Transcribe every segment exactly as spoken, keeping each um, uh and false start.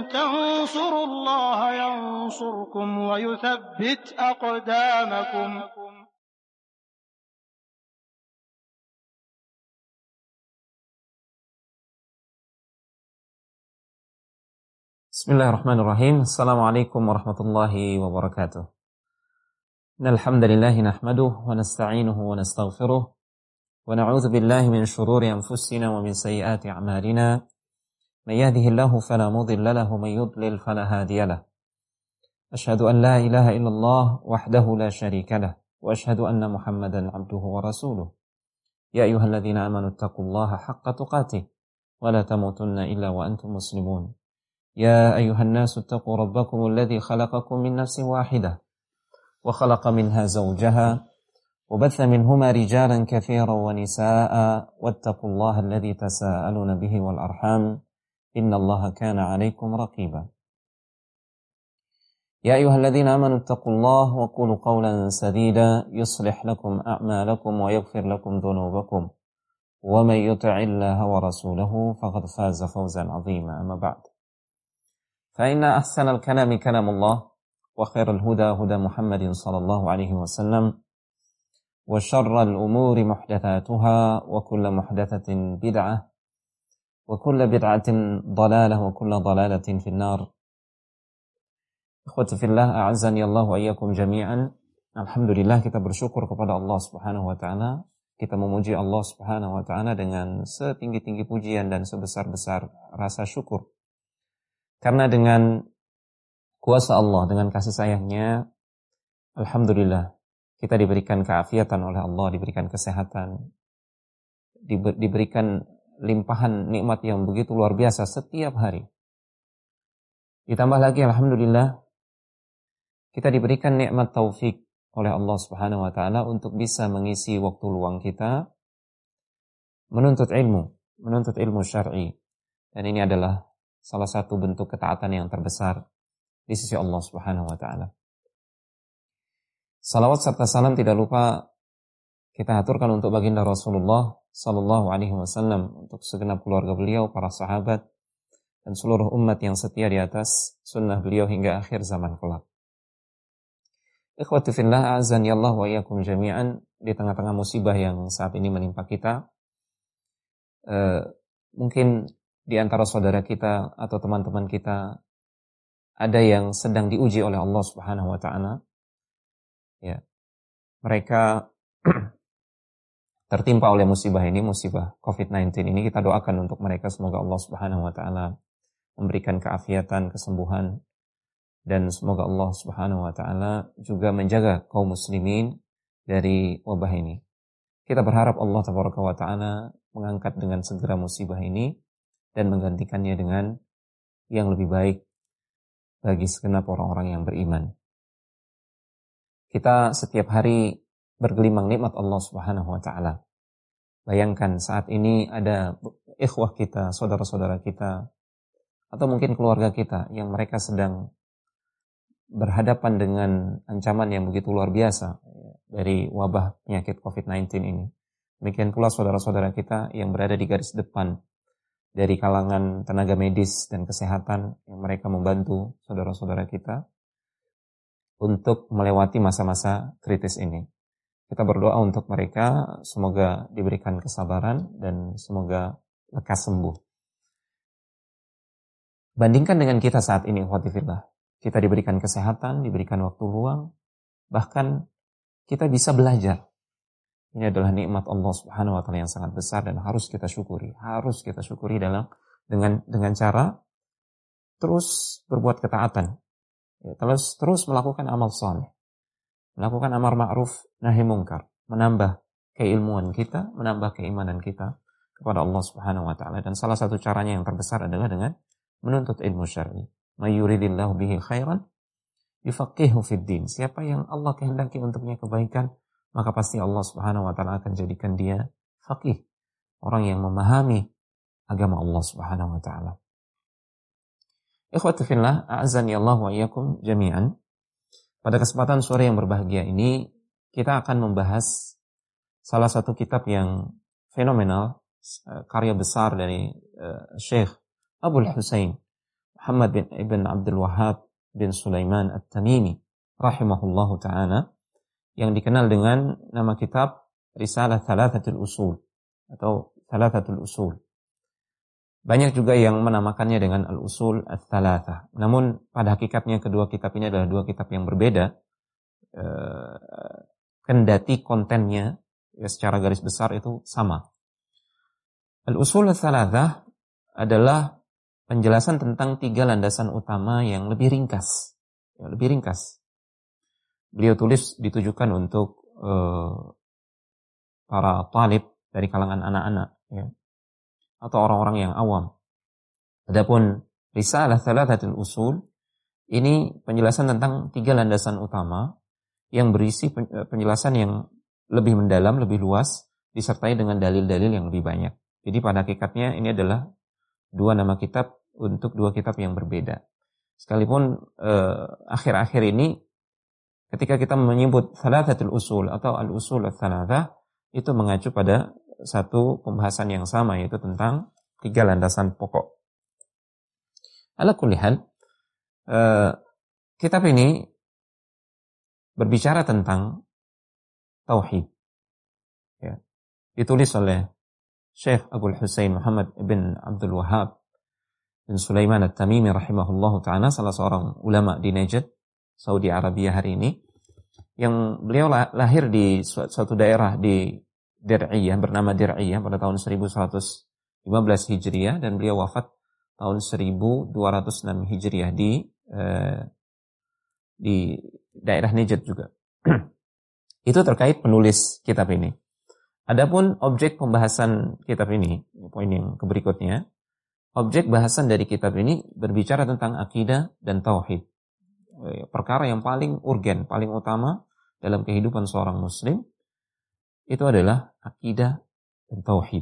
تنصروا الله ينصركم ويثبت أقدامكم. Bismillahirrahmanirrahim. Assalamualaikum warahmatullahi wabarakatuh. Innal hamdalillah nahmaduhu wa nasta'inuhu wa nastaghfiruh wa na'udzu billahi min shururi anfusina wa min sayyiati a'malina. May yahdihillahu fala mudilla lahu wa may yudlil fala hadiya lahu. Asyhadu an la ilaha illallah wahdahu la syarika lahu wa asyhadu anna Muhammadan 'abduhu wa rasuluh. Ya ayyuhalladzina amanu taqullaha haqqa tuqatih wa la tamutunna illa wa antum muslimun. يا أيها الناس اتقوا ربكم الذي خلقكم من نفس واحدة وخلق منها زوجها وبث منهما رجالا كثيرا ونساء واتقوا الله الذي تساءلون به والأرحام إن الله كان عليكم رقيبا. يا أيها الذين آمنوا اتقوا الله وقولوا قولا سديدا يصلح لكم أعمالكم ويغفر لكم ذنوبكم ومن يطع الله ورسوله فقد فاز فوزا عظيما. أما بعد، فإن أحسن الكلام كلام الله وخير الهدى هدى محمد صلى الله عليه وسلم وشر الأمور محدثاتها وكل محدثة بدعة وكل بدعة ضلالة وكل ضلالة في النار. Ikhwati fillah, a'azzani Allah wa iyyakum jami'an. Alhamdulillah, kita bersyukur kepada Allah Subhanahu wa taala. Kita memuji Allah Subhanahu wa taala dengan setinggi-tinggi pujian dan sebesar-besar rasa syukur. Karena dengan kuasa Allah, dengan kasih sayangnya, alhamdulillah, kita diberikan keafiatan oleh Allah, diberikan kesehatan, diberikan limpahan nikmat yang begitu luar biasa setiap hari. Ditambah lagi, alhamdulillah, kita diberikan nikmat taufik oleh Allah Subhanahu wa taala untuk bisa mengisi waktu luang kita menuntut ilmu, menuntut ilmu syar'i. Dan ini adalah salah satu bentuk ketaatan yang terbesar di sisi Allah Subhanahu wa taala. Salawat serta salam tidak lupa kita aturkan untuk baginda Rasulullah sallallahu alaihi wasallam, untuk segenap keluarga beliau, para sahabat, dan seluruh umat yang setia di atas sunnah beliau hingga akhir zaman kelak. Ikhwati fillah, a'azzani Allah wa iyyakum jami'an. Di tengah-tengah musibah yang saat ini menimpa kita, uh, mungkin di antara saudara kita atau teman-teman kita ada yang sedang diuji oleh Allah Subhanahu wa taala. Ya. Mereka tertimpa oleh musibah ini, musibah covid sembilan belas ini. Kita doakan untuk mereka, semoga Allah Subhanahu wa taala memberikan keafiatan, kesembuhan, dan semoga Allah Subhanahu wa taala juga menjaga kaum muslimin dari wabah ini. Kita berharap Allah Tabaraka wa taala mengangkat dengan segera musibah ini dan menggantikannya dengan yang lebih baik bagi segenap orang-orang yang beriman. Kita setiap hari bergelimang nikmat Allah Subhanahu wa taala. Bayangkan saat ini ada ikhwah kita, saudara-saudara kita, atau mungkin keluarga kita yang mereka sedang berhadapan dengan ancaman yang begitu luar biasa dari wabah penyakit covid sembilan belas ini. Demikian pula saudara-saudara kita yang berada di garis depan dari kalangan tenaga medis dan kesehatan, yang mereka membantu saudara-saudara kita untuk melewati masa-masa kritis ini. Kita berdoa untuk mereka, semoga diberikan kesabaran dan semoga lekas sembuh. Bandingkan dengan kita saat ini, ikhwati fillah. Kita diberikan kesehatan, diberikan waktu luang, bahkan kita bisa belajar. Ini adalah nikmat Allah Subhanahu wa taala yang sangat besar dan harus kita syukuri. Harus kita syukuri dalam dengan dengan cara terus berbuat ketaatan. Ya, terus terus melakukan amal saleh. Melakukan amar ma'ruf nahi mungkar, menambah keilmuan kita, menambah keimanan kita kepada Allah Subhanahu wa taala, dan salah satu caranya yang terbesar adalah dengan menuntut ilmu syar'i. May yuridillahu bihi khairan yufaqihu fid din. Siapa yang Allah kehendaki untuknya kebaikan, maka pasti Allah Subhanahu wa taala akan jadikan dia faqih, orang yang memahami agama Allah Subhanahu wa taala. Ikhwati fillah, a'azzani Allah wa iyyakum jami'an. Pada kesempatan sore yang berbahagia ini, kita akan membahas salah satu kitab yang fenomenal, karya besar dari uh, Syekh Abul Husain Muhammad bin Ibn Abdul Wahhab bin Sulaiman At-Tamimi rahimahullahu ta'ala, yang dikenal dengan nama kitab Risalah Thalathatul Usul atau Thalathatul Usul. Banyak juga yang menamakannya dengan Al-Usul Ats-Tsalatsah. Namun pada hakikatnya kedua kitab ini adalah dua kitab yang berbeda. Eh, kendati kontennya ya, secara garis besar itu sama. Al-Usul Ats-Tsalatsah adalah penjelasan tentang tiga landasan utama yang lebih ringkas. Ya, lebih ringkas. Beliau tulis ditujukan untuk eh, para talib dari kalangan anak-anak, ya, atau orang-orang yang awam. Adapun Risalah Thalathatul Usul ini penjelasan tentang tiga landasan utama yang berisi penjelasan yang lebih mendalam, lebih luas, disertai dengan dalil-dalil yang lebih banyak. Jadi pada hakikatnya ini adalah dua nama kitab untuk dua kitab yang berbeda. Sekalipun eh, akhir-akhir ini ketika kita menyebut Thalathatul Usul atau Al-Usul Ats-Tsalatsah, itu mengacu pada satu pembahasan yang sama, yaitu tentang tiga landasan pokok. Ala kulli hal, eh, kitab ini berbicara tentang tauhid. Ya. Ditulis oleh Syekh Abdul Husain Muhammad bin Abdul Wahhab bin Sulaiman At-Tamimi rahimahullahu ta'ala, salah seorang ulama di Najd, Saudi Arabia hari ini, yang beliau lahir di suatu daerah di Dir'iyah, bernama Dir'iyah pada tahun seribu seratus lima belas Hijriah, dan beliau wafat tahun seribu dua ratus enam Hijriah di eh, di daerah Najd juga. Itu terkait penulis kitab ini. Adapun objek pembahasan kitab ini, poin yang berikutnya, objek bahasan dari kitab ini berbicara tentang akidah dan tauhid. Perkara yang paling urgen, paling utama dalam kehidupan seorang muslim itu adalah akidah dan tauhid.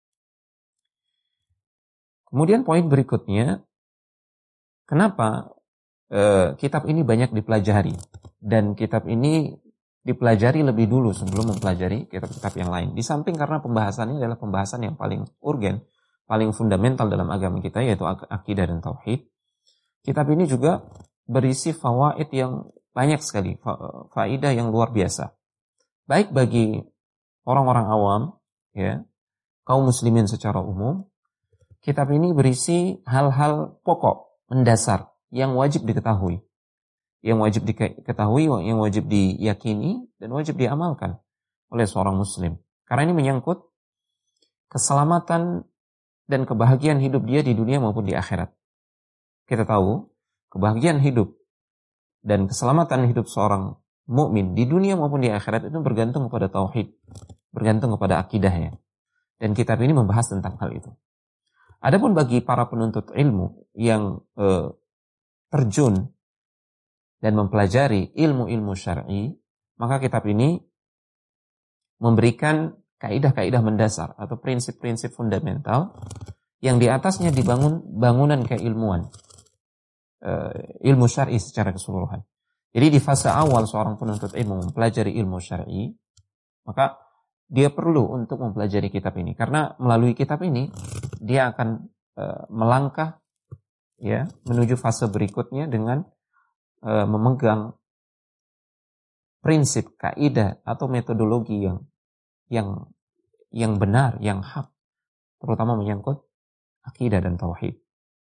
Kemudian poin berikutnya, kenapa eh, kitab ini banyak dipelajari, dan kitab ini dipelajari lebih dulu sebelum mempelajari kitab-kitab yang lain. Di samping karena pembahasannya adalah pembahasan yang paling urgen, paling fundamental dalam agama kita, yaitu akidah dan tauhid. Kitab ini juga berisi fawaid yang banyak sekali, fa- faidah yang luar biasa. Baik bagi orang-orang awam, ya, kaum muslimin secara umum, kitab ini berisi hal-hal pokok, mendasar, yang wajib diketahui. Yang wajib diketahui, yang wajib diyakini, dan wajib diamalkan oleh seorang muslim. Karena ini menyangkut keselamatan dan kebahagiaan hidup dia di dunia maupun di akhirat. Kita tahu, kebahagiaan hidup dan keselamatan hidup seorang mukmin di dunia maupun di akhirat itu bergantung kepada tauhid, bergantung kepada akidahnya. Dan kitab ini membahas tentang hal itu. Adapun bagi para penuntut ilmu yang eh, terjun dan mempelajari ilmu-ilmu syar'i, maka kitab ini memberikan kaidah-kaidah mendasar atau prinsip-prinsip fundamental yang di atasnya dibangun bangunan keilmuan, ilmu syar'i secara keseluruhan. Jadi di fase awal seorang penuntut ilmu mempelajari ilmu syar'i, maka dia perlu untuk mempelajari kitab ini, karena melalui kitab ini dia akan uh, melangkah, ya, menuju fase berikutnya dengan uh, memegang prinsip, kaidah atau metodologi yang yang yang benar, yang hak, terutama menyangkut akidah dan tauhid.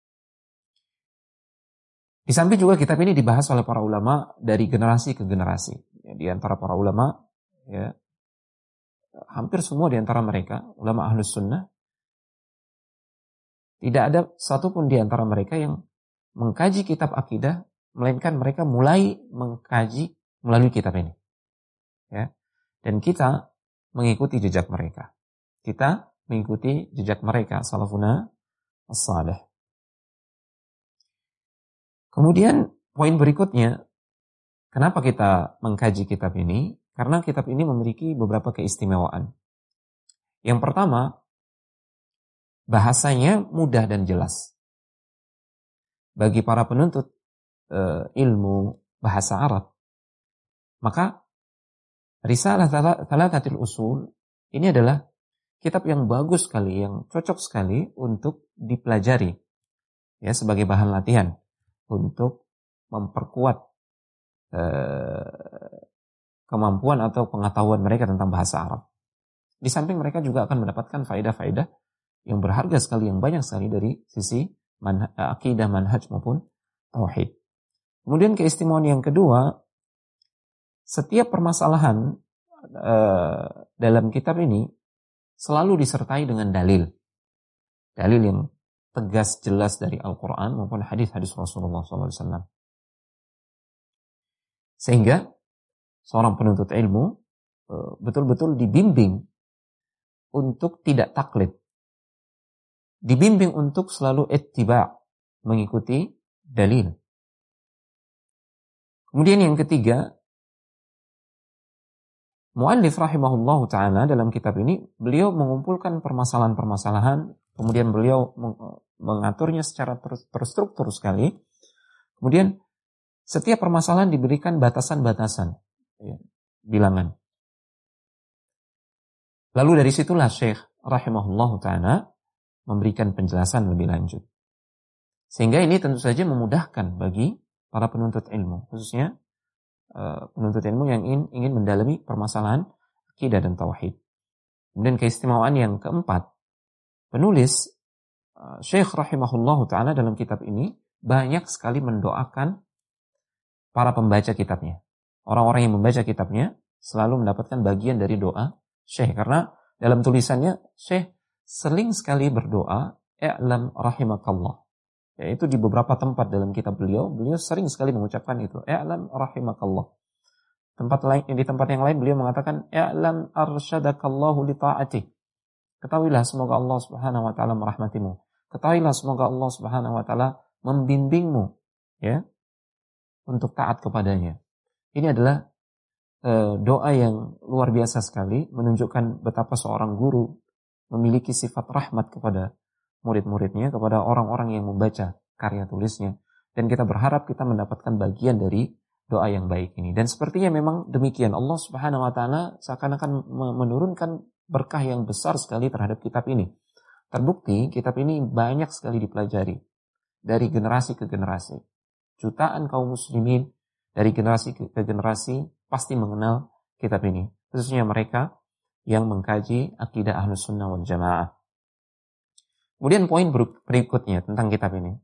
Di samping juga kitab ini dibahas oleh para ulama dari generasi ke generasi. Ya, di antara para ulama, ya, hampir semua di antara mereka, ulama Ahlus Sunnah, tidak ada satupun di antara mereka yang mengkaji kitab akidah, melainkan mereka mulai mengkaji melalui kitab ini. Ya. Dan kita mengikuti jejak mereka. Kita mengikuti jejak mereka, salafuna as-salih. Kemudian poin berikutnya, kenapa kita mengkaji kitab ini? Karena kitab ini memiliki beberapa keistimewaan. Yang pertama, bahasanya mudah dan jelas. Bagi para penuntut e, ilmu bahasa Arab, maka Risalah Thalathatul Usul ini adalah kitab yang bagus sekali, yang cocok sekali untuk dipelajari. ya sebagai bahan latihan untuk memperkuat eh, kemampuan atau pengetahuan mereka tentang bahasa Arab. Di samping mereka juga akan mendapatkan faedah-faedah yang berharga sekali, yang banyak sekali dari sisi manha, akidah, manhaj maupun tauhid. Kemudian keistimewaan yang kedua, setiap permasalahan eh, dalam kitab ini selalu disertai dengan dalil. Dalil yang tegas, jelas dari Al-Quran maupun hadis-hadis Rasulullah shallallahu alaihi wasallam. Sehingga seorang penuntut ilmu eh, betul-betul dibimbing untuk tidak taklid. Dibimbing untuk selalu ittiba', mengikuti dalil. Kemudian yang ketiga, muallif rahimahullahu ta'ala dalam kitab ini, beliau mengumpulkan permasalahan-permasalahan, kemudian beliau mengaturnya secara ter- terstruktur sekali. Kemudian setiap permasalahan diberikan batasan-batasan, ya, bilangan. Lalu dari situlah Syekh rahimahullahu ta'ala memberikan penjelasan lebih lanjut. Sehingga ini tentu saja memudahkan bagi para penuntut ilmu, khususnya uh, penuntut ilmu yang ingin, ingin mendalami permasalahan akidah dan tauhid. Kemudian keistimewaan yang keempat, penulis uh, Syekh rahimahullahu ta'ala dalam kitab ini banyak sekali mendoakan para pembaca kitabnya. Orang-orang yang membaca kitabnya selalu mendapatkan bagian dari doa Syekh, karena dalam tulisannya Syekh sering sekali berdoa i'lam rahimakallah. Yaitu di beberapa tempat dalam kitab beliau, beliau sering sekali mengucapkan itu, i'lam rahimakallah. Tempat lain, di tempat yang lain beliau mengatakan i'lam arsyadakallahu li ta'atih. Ketahuilah semoga Allah Subhanahu wa taala merahmatimu. Ketahuilah semoga Allah Subhanahu wa taala membimbingmu, ya, untuk taat kepadanya. Ini adalah doa yang luar biasa sekali, menunjukkan betapa seorang guru memiliki sifat rahmat kepada murid-muridnya, kepada orang-orang yang membaca karya tulisnya. Dan kita berharap kita mendapatkan bagian dari doa yang baik ini. Dan sepertinya memang demikian, Allah Subhanahu wa ta'ala seakan-akan menurunkan berkah yang besar sekali terhadap kitab ini. Terbukti kitab ini banyak sekali dipelajari dari generasi ke generasi. Jutaan kaum muslimin dari generasi ke generasi pasti mengenal kitab ini, khususnya mereka yang mengkaji akidah Ahlus Sunnah wal Jamaah. Kemudian poin berikutnya tentang kitab ini.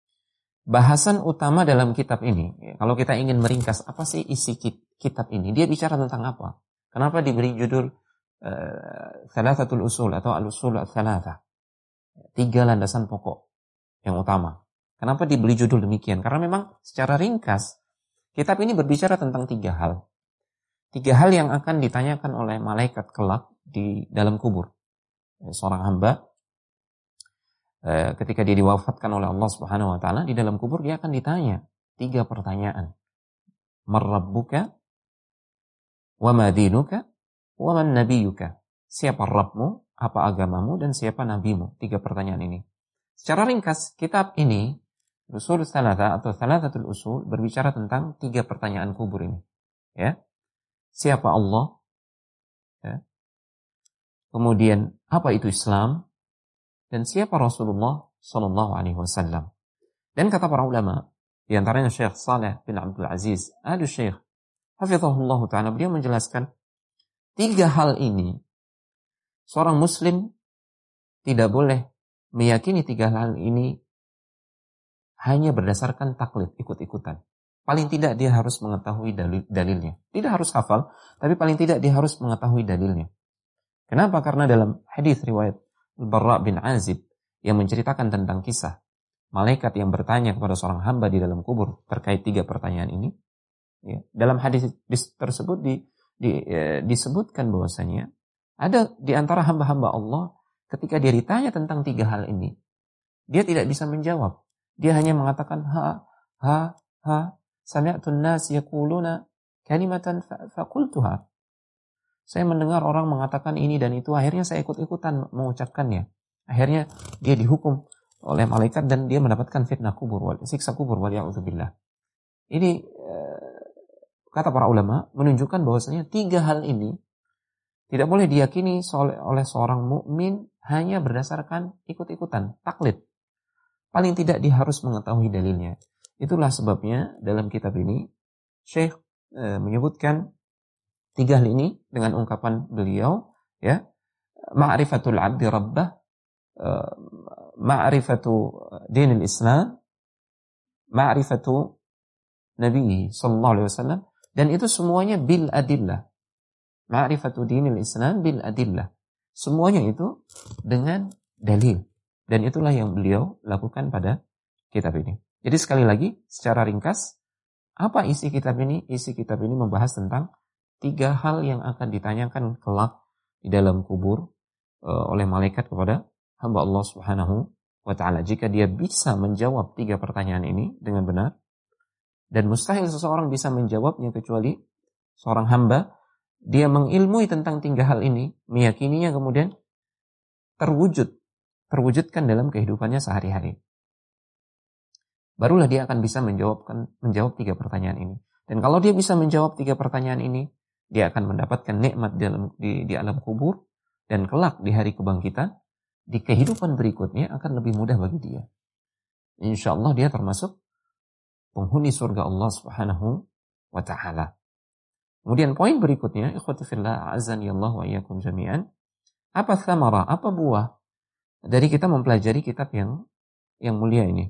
Bahasan utama dalam kitab ini, ya, kalau kita ingin meringkas apa sih isi kitab ini, dia bicara tentang apa? Kenapa diberi judul uh, Thalathatul Usul atau Al-Usul Ats-Tsalatsa? Tiga landasan pokok yang utama. Kenapa diberi judul demikian? Karena memang secara ringkas kitab ini berbicara tentang tiga hal. Tiga hal yang akan ditanyakan oleh malaikat kelak di dalam kubur. Seorang hamba ketika dia diwafatkan oleh Allah Subhanahu wa taala, di dalam kubur dia akan ditanya tiga pertanyaan. Marrabbuka wa ma dinuka wa man nabiyuka. Siapa Rabbmu, apa agamamu, dan siapa nabimu? Tiga pertanyaan ini. Secara ringkas, kitab ini Usul Tsalatsa atau Tsalatsatul Usul berbicara tentang tiga pertanyaan kubur ini. Ya. Siapa Allah? Ya. Kemudian apa itu Islam? Dan siapa Rasulullah sallallahu alaihi wasallam? Dan kata para ulama, di antaranya Syekh Saleh bin Abdul Aziz Al-Syekh hafizahullah ta'ala, beliau menjelaskan tiga hal ini seorang muslim tidak boleh meyakini tiga hal ini hanya berdasarkan taklid, ikut-ikutan. Paling tidak dia harus mengetahui dalil, dalilnya. Tidak harus hafal, tapi paling tidak dia harus mengetahui dalilnya. Kenapa? Karena dalam hadis riwayat Al-Barra bin Azib yang menceritakan tentang kisah malaikat yang bertanya kepada seorang hamba di dalam kubur terkait tiga pertanyaan ini, ya, dalam hadis tersebut di, di, eh, disebutkan bahwasanya ada di antara hamba-hamba Allah ketika dia ditanya tentang tiga hal ini, dia tidak bisa menjawab. Dia hanya mengatakan ha ha ha. Sami'tun nas yaquluna kalimatan faqultuha. Saya mendengar orang mengatakan ini dan itu, akhirnya saya ikut-ikutan mengucapkannya. Akhirnya dia dihukum oleh malaikat dan dia mendapatkan fitnah kubur, siksa kubur, waliya'udzubillah. Ini kata para ulama menunjukkan bahwasanya tiga hal ini tidak boleh diyakini oleh seorang mukmin hanya berdasarkan ikut-ikutan, taklid. paling tidak dia harus mengetahui dalilnya. Itulah sebabnya dalam kitab ini Syekh e, menyebutkan tiga hal ini dengan ungkapan beliau, ya, ma'rifatul 'abdi rabbah, e, ma'rifatu dinil Islam, ma'rifatu Nabi sallallahu alaihi wasallam, dan itu semuanya bil adillah. Ma'rifatu dinil Islam bil adillah. Semuanya itu dengan dalil. Dan itulah yang beliau lakukan pada kitab ini. Jadi sekali lagi, secara ringkas, apa isi kitab ini? Isi kitab ini membahas tentang tiga hal yang akan ditanyakan kelak di dalam kubur uh, oleh malaikat kepada hamba Allah Subhanahu wa ta'ala. Jika dia bisa menjawab tiga pertanyaan ini dengan benar, dan mustahil seseorang bisa menjawabnya kecuali seorang hamba, dia mengilmui tentang tiga hal ini, meyakininya, kemudian terwujud, terwujudkan dalam kehidupannya sehari-hari. Barulah dia akan bisa menjawabkan, menjawab tiga pertanyaan ini. Dan kalau dia bisa menjawab tiga pertanyaan ini, dia akan mendapatkan nikmat dalam, di, di alam kubur, dan kelak di hari kebangkitan, di kehidupan berikutnya akan lebih mudah bagi dia. Insya Allah dia termasuk penghuni surga Allah Subhanahu wa ta'ala. Kemudian poin berikutnya, ikhwati fillah, azani Allah wa iyyakum jami'an. Apa thamara, apa buah dari kita mempelajari kitab yang yang mulia ini?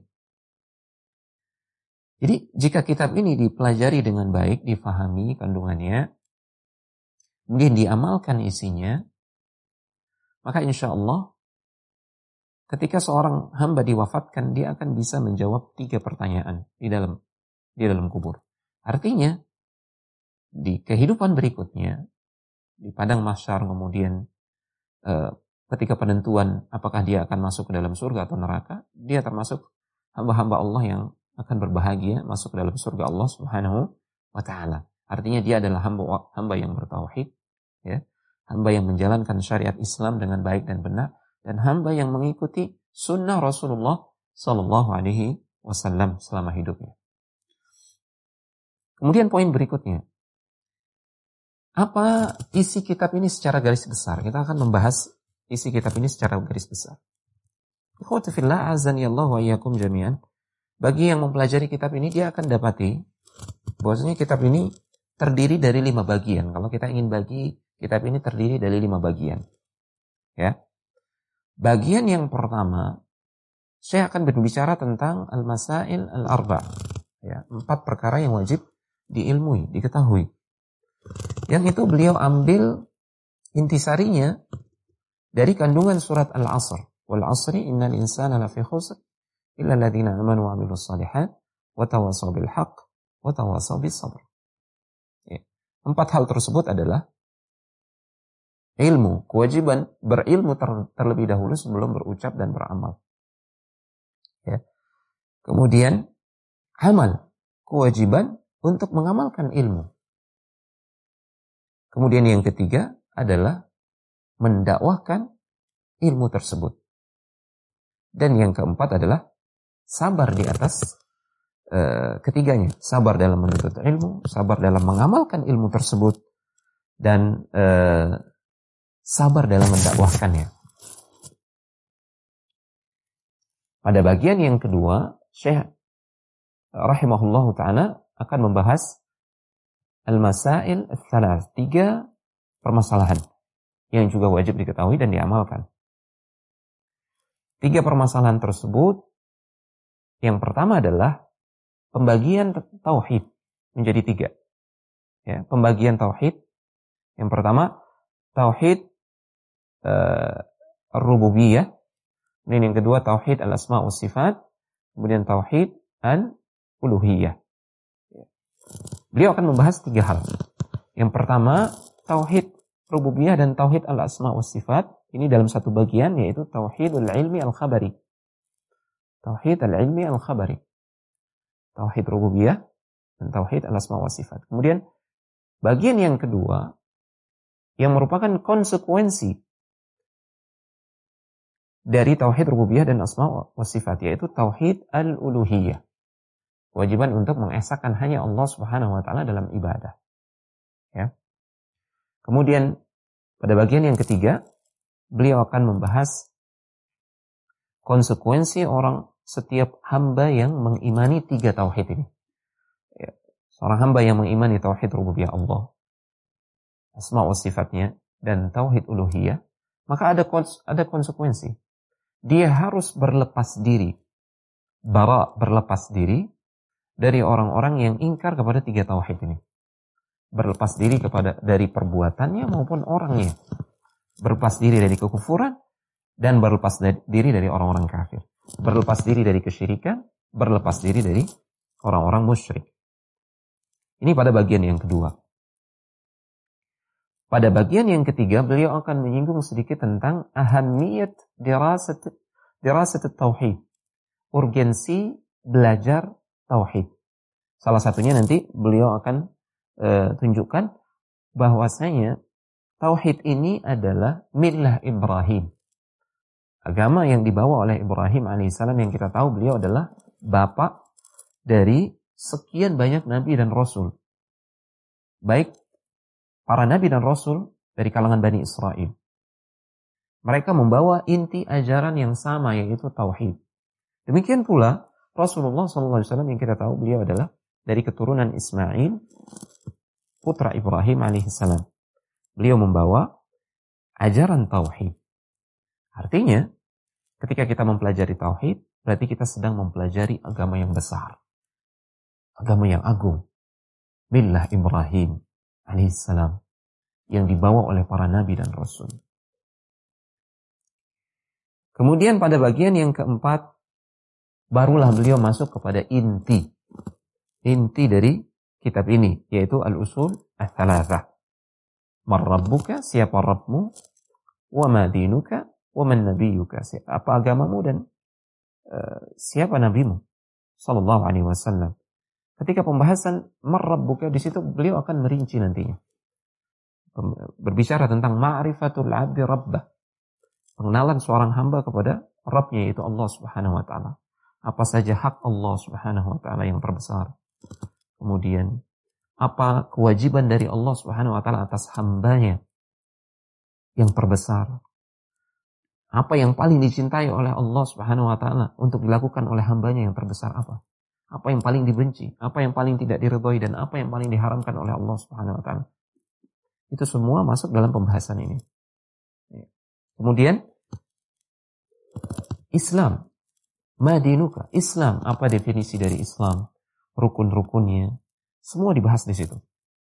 Jadi jika kitab ini dipelajari dengan baik, difahami kandungannya, kemudian diamalkan isinya, maka insya Allah ketika seorang hamba diwafatkan, dia akan bisa menjawab tiga pertanyaan di dalam di dalam kubur. Artinya di kehidupan berikutnya, di padang mahsyar, kemudian eh, ketika penentuan apakah dia akan masuk ke dalam surga atau neraka, dia termasuk hamba-hamba Allah yang akan berbahagia masuk ke dalam surga Allah Subhanahu wa ta'ala. Artinya dia adalah hamba hamba yang bertauhid, ya, hamba yang menjalankan syariat Islam dengan baik dan benar, dan hamba yang mengikuti sunnah Rasulullah sallallahu alaihi wasallam selama hidupnya. Kemudian poin berikutnya, apa isi kitab ini secara garis besar? Kita akan membahas isi kitab ini secara garis besar. Ikhwati fillah, azani Allah wa iyyakum jami'an. Bagi yang mempelajari kitab ini, dia akan dapati bahwasanya kitab ini terdiri dari lima bagian. Kalau kita ingin bagi, kitab ini terdiri dari lima bagian. Ya. Bagian yang pertama, saya akan berbicara tentang al-masail al-arba'. Ya, empat perkara yang wajib diilmui, diketahui. Yang itu beliau ambil intisarinya dari kandungan surat Al-Asr. Wal 'asri innal insana lafi khusr illa alladziina aamanu wa 'amilus shalihat wa tawassaw bil haqq wa tawassaw bis sabr. Ya. Empat hal tersebut adalah ilmu, kewajiban berilmu ter- terlebih dahulu sebelum berucap dan beramal. Ya. Kemudian amal, kewajiban untuk mengamalkan ilmu. Kemudian yang ketiga adalah mendakwahkan ilmu tersebut. Dan yang keempat adalah sabar di atas uh, ketiganya. Sabar dalam menuntut ilmu, sabar dalam mengamalkan ilmu tersebut, dan uh, sabar dalam mendakwahkannya. Pada bagian yang kedua, Syekh rahimahullahu ta'ala akan membahas al-masail al-thalath, tiga permasalahan yang juga wajib diketahui dan diamalkan. Tiga permasalahan tersebut, yang pertama adalah pembagian tauhid menjadi tiga. Ya, pembagian tauhid. Yang pertama, tauhid uh, ar-rububiyah. Dan yang kedua, tauhid al-asma' wa sifat. Kemudian tauhid al-uluhiyah. Beliau akan membahas tiga hal. Yang pertama, tauhid rububiyah dan tauhid al-asma wa sifat. Ini dalam satu bagian, yaitu tauhidul ilmi al-khabari. Tauhid al-ilmi al-khabari. Tauhid rububiyah dan tauhid al-asma wa sifat. Kemudian bagian yang kedua, yang merupakan konsekuensi dari tauhid rububiyah dan asma wa sifat, yaitu tauhid al-uluhiyah. Kewajiban untuk mengesahkan hanya Allah Subhanahu wa ta'ala dalam ibadah. Ya. Kemudian pada bagian yang ketiga, beliau akan membahas konsekuensi orang setiap hamba yang mengimani tiga tauhid ini. Ya. Seorang hamba yang mengimani tauhid rububiyah Allah, asma wa sifatnya, dan tauhid uluhiyah, maka ada kons- ada konsekuensi. Dia harus berlepas diri, bara, berlepas diri dari orang-orang yang ingkar kepada tiga tauhid ini. Berlepas diri kepada dari perbuatannya maupun orangnya. Berlepas diri dari kekufuran dan berlepas diri dari orang-orang kafir. Berlepas diri dari kesyirikan, berlepas diri dari orang-orang musyrik. Ini pada bagian yang kedua. Pada bagian yang ketiga, beliau akan menyinggung sedikit tentang ahamiyat dirasat dirasat tauhid. Urgensi belajar tauhid. Salah satunya nanti beliau akan uh, tunjukkan bahwasanya tauhid ini adalah millah Ibrahim. Agama yang dibawa oleh Ibrahim alaihissalam, yang kita tahu beliau adalah bapak dari sekian banyak nabi dan rasul. Baik para nabi dan rasul dari kalangan Bani Israel. Mereka membawa inti ajaran yang sama, yaitu tauhid. Demikian pula Rasulullah shallallahu alaihi wasallam yang kita tahu beliau adalah dari keturunan Ismail, putra Ibrahim alaihissalam. Beliau membawa ajaran tauhid. Artinya, ketika kita mempelajari tauhid, berarti kita sedang mempelajari agama yang besar. Agama yang agung. Millah Ibrahim alaihissalam, yang dibawa oleh para nabi dan rasul. Kemudian pada bagian yang keempat, barulah beliau masuk kepada inti. Inti dari kitab ini, yaitu al-usul ats-tsalatsah. Man rabbuka, siapa Rabbmu, wa ma dinuka, wa man nabiyuka, apa agamamu dan uh, siapa nabimu, sallallahu alaihi wasallam. Ketika pembahasan man rabbuka, di situ beliau akan merinci nantinya. Berbicara tentang ma'rifatul abdi rabbah. Pengenalan seorang hamba kepada Rabbnya, yaitu Allah Subhanahu wa taala. Apa saja hak Allah Subhanahu wa taala yang terbesar. Kemudian apa kewajiban dari Allah Subhanahu wa taala atas hambanya yang terbesar. Apa yang paling dicintai oleh Allah Subhanahu wa taala untuk dilakukan oleh hambanya yang terbesar apa? Apa yang paling dibenci, apa yang paling tidak diridhoi, dan apa yang paling diharamkan oleh Allah Subhanahu wa taala. Itu semua masuk dalam pembahasan ini. Kemudian Islam, madinuka, Islam, apa definisi dari Islam, rukun-rukunnya, semua dibahas di situ.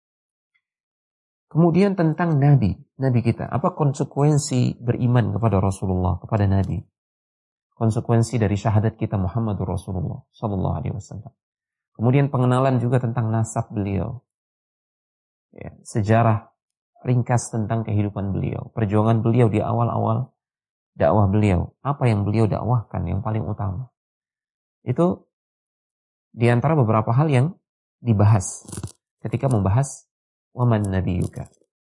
Kemudian tentang Nabi, Nabi kita, apa konsekuensi beriman kepada Rasulullah, kepada Nabi. Konsekuensi dari syahadat kita Muhammadur Rasulullah sallallahu alaihi wasallam. Kemudian pengenalan juga tentang nasab beliau. Ya, sejarah ringkas tentang kehidupan beliau, perjuangan beliau di awal-awal dakwah beliau, apa yang beliau dakwahkan yang paling utama. Itu di antara beberapa hal yang dibahas ketika membahas waman nabiyuka.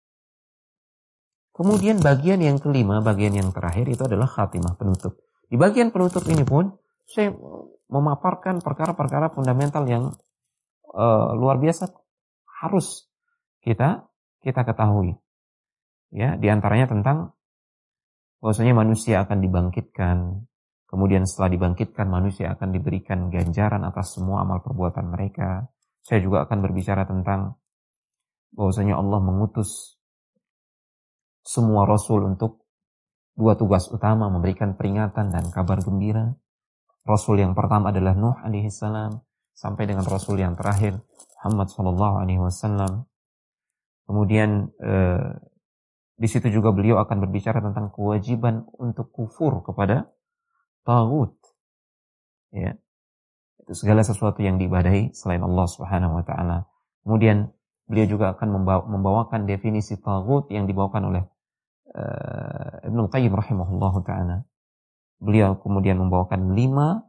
Kemudian bagian yang kelima, bagian yang terakhir itu adalah khatimah, penutup. Di bagian penutup ini pun saya memaparkan perkara-perkara fundamental yang uh, luar biasa harus kita kita ketahui. Ya, di antaranya tentang bahwasanya manusia akan dibangkitkan. Kemudian setelah dibangkitkan, manusia akan diberikan ganjaran atas semua amal perbuatan mereka. Saya juga akan berbicara tentang bahwasanya Allah mengutus semua rasul untuk dua tugas utama, memberikan peringatan dan kabar gembira. Rasul yang pertama adalah Nuh alaihissalam, sampai dengan rasul yang terakhir Muhammad sallallahu alaihi wasallam. Kemudian eh, di situ juga beliau akan berbicara tentang kewajiban untuk kufur kepada taghut. Ya. Itu segala sesuatu yang diibadahi selain Allah Subhanahu wa taala. Kemudian beliau juga akan membawakan definisi taghut yang dibawakan oleh uh, Ibnu Qayyim rahimahullahu taala. Beliau kemudian membawakan lima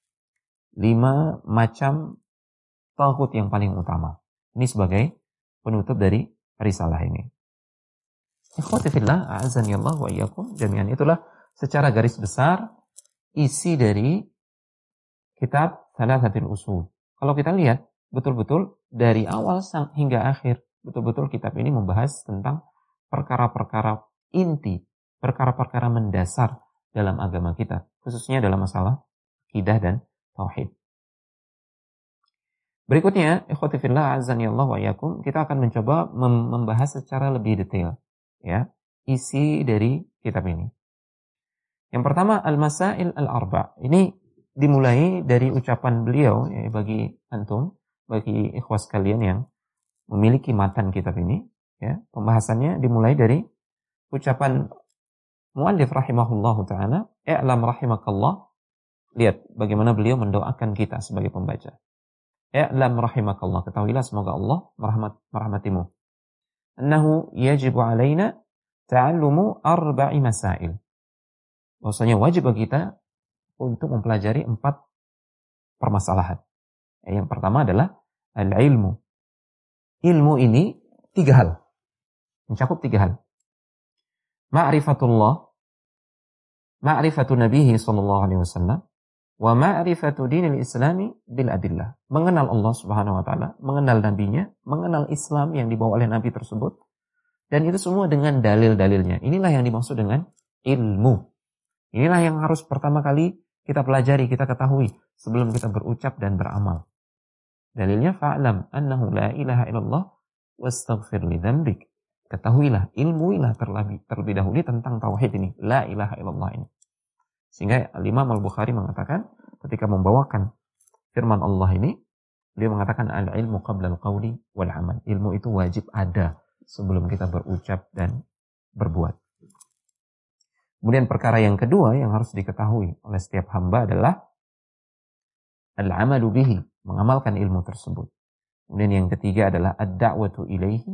lima macam taghut yang paling utama. Ini sebagai penutup dari risalah ini. Ikhwati fillah, a'azani Allah wa iyyakum jami'an. Itulah secara garis besar isi dari kitab Thalathatul Usul. Kalau kita lihat betul-betul dari awal hingga akhir, betul-betul kitab ini membahas tentang perkara-perkara inti, perkara-perkara mendasar dalam agama kita, khususnya dalam masalah akidah dan tauhid. Berikutnya, ikhwati fillah azani Allah wa iyyakum, kita akan mencoba mem- membahas secara lebih detail ya, isi dari kitab ini. Yang pertama, al-masail al-arba'. Ini dimulai dari ucapan beliau ya, bagi antum, bagi ikhwas kalian yang memiliki matan kitab ini, ya, pembahasannya dimulai dari ucapan muallif rahimahullahu taala, i'lam rahimakallah. Lihat bagaimana beliau mendoakan kita sebagai pembaca. I'lam rahimakallah, ketahuilah semoga Allah merahmat merahmatimu. Annahu yajibu alaina ta'allumu arba'i masail. Bahwasanya wajib bagi kita untuk mempelajari empat permasalahan. Yang pertama adalah al-ilmu. Ilmu ini tiga hal. Mencakup tiga hal. Ma'rifatullah, ma'rifatu nabihi sallallahu alaihi wasallam, wa ma'rifatu dinil islami bil adillah. Mengenal Allah subhanahu wa ta'ala, mengenal nabinya, mengenal Islam yang dibawa oleh nabi tersebut, dan itu semua dengan dalil-dalilnya. Inilah yang dimaksud dengan ilmu. Inilah yang harus pertama kali kita pelajari, kita ketahui sebelum kita berucap dan beramal. Dalilnya fa'lam annahu la ilaha illallah wastaghfir li dzambik. Ketahuilah, ilmuilah terlebih, terlebih dahulu tentang tauhid ini, la ilaha illallah ini. Sehingga Imam Al-Bukhari mengatakan ketika membawakan firman Allah ini, dia mengatakan al-ilmu qabla al-qawli wal amal. Ilmu itu wajib ada sebelum kita berucap dan berbuat. Kemudian perkara yang kedua yang harus diketahui oleh setiap hamba adalah al-amalu bihi, mengamalkan ilmu tersebut. Kemudian yang ketiga adalah ad-da'watu ilaihi,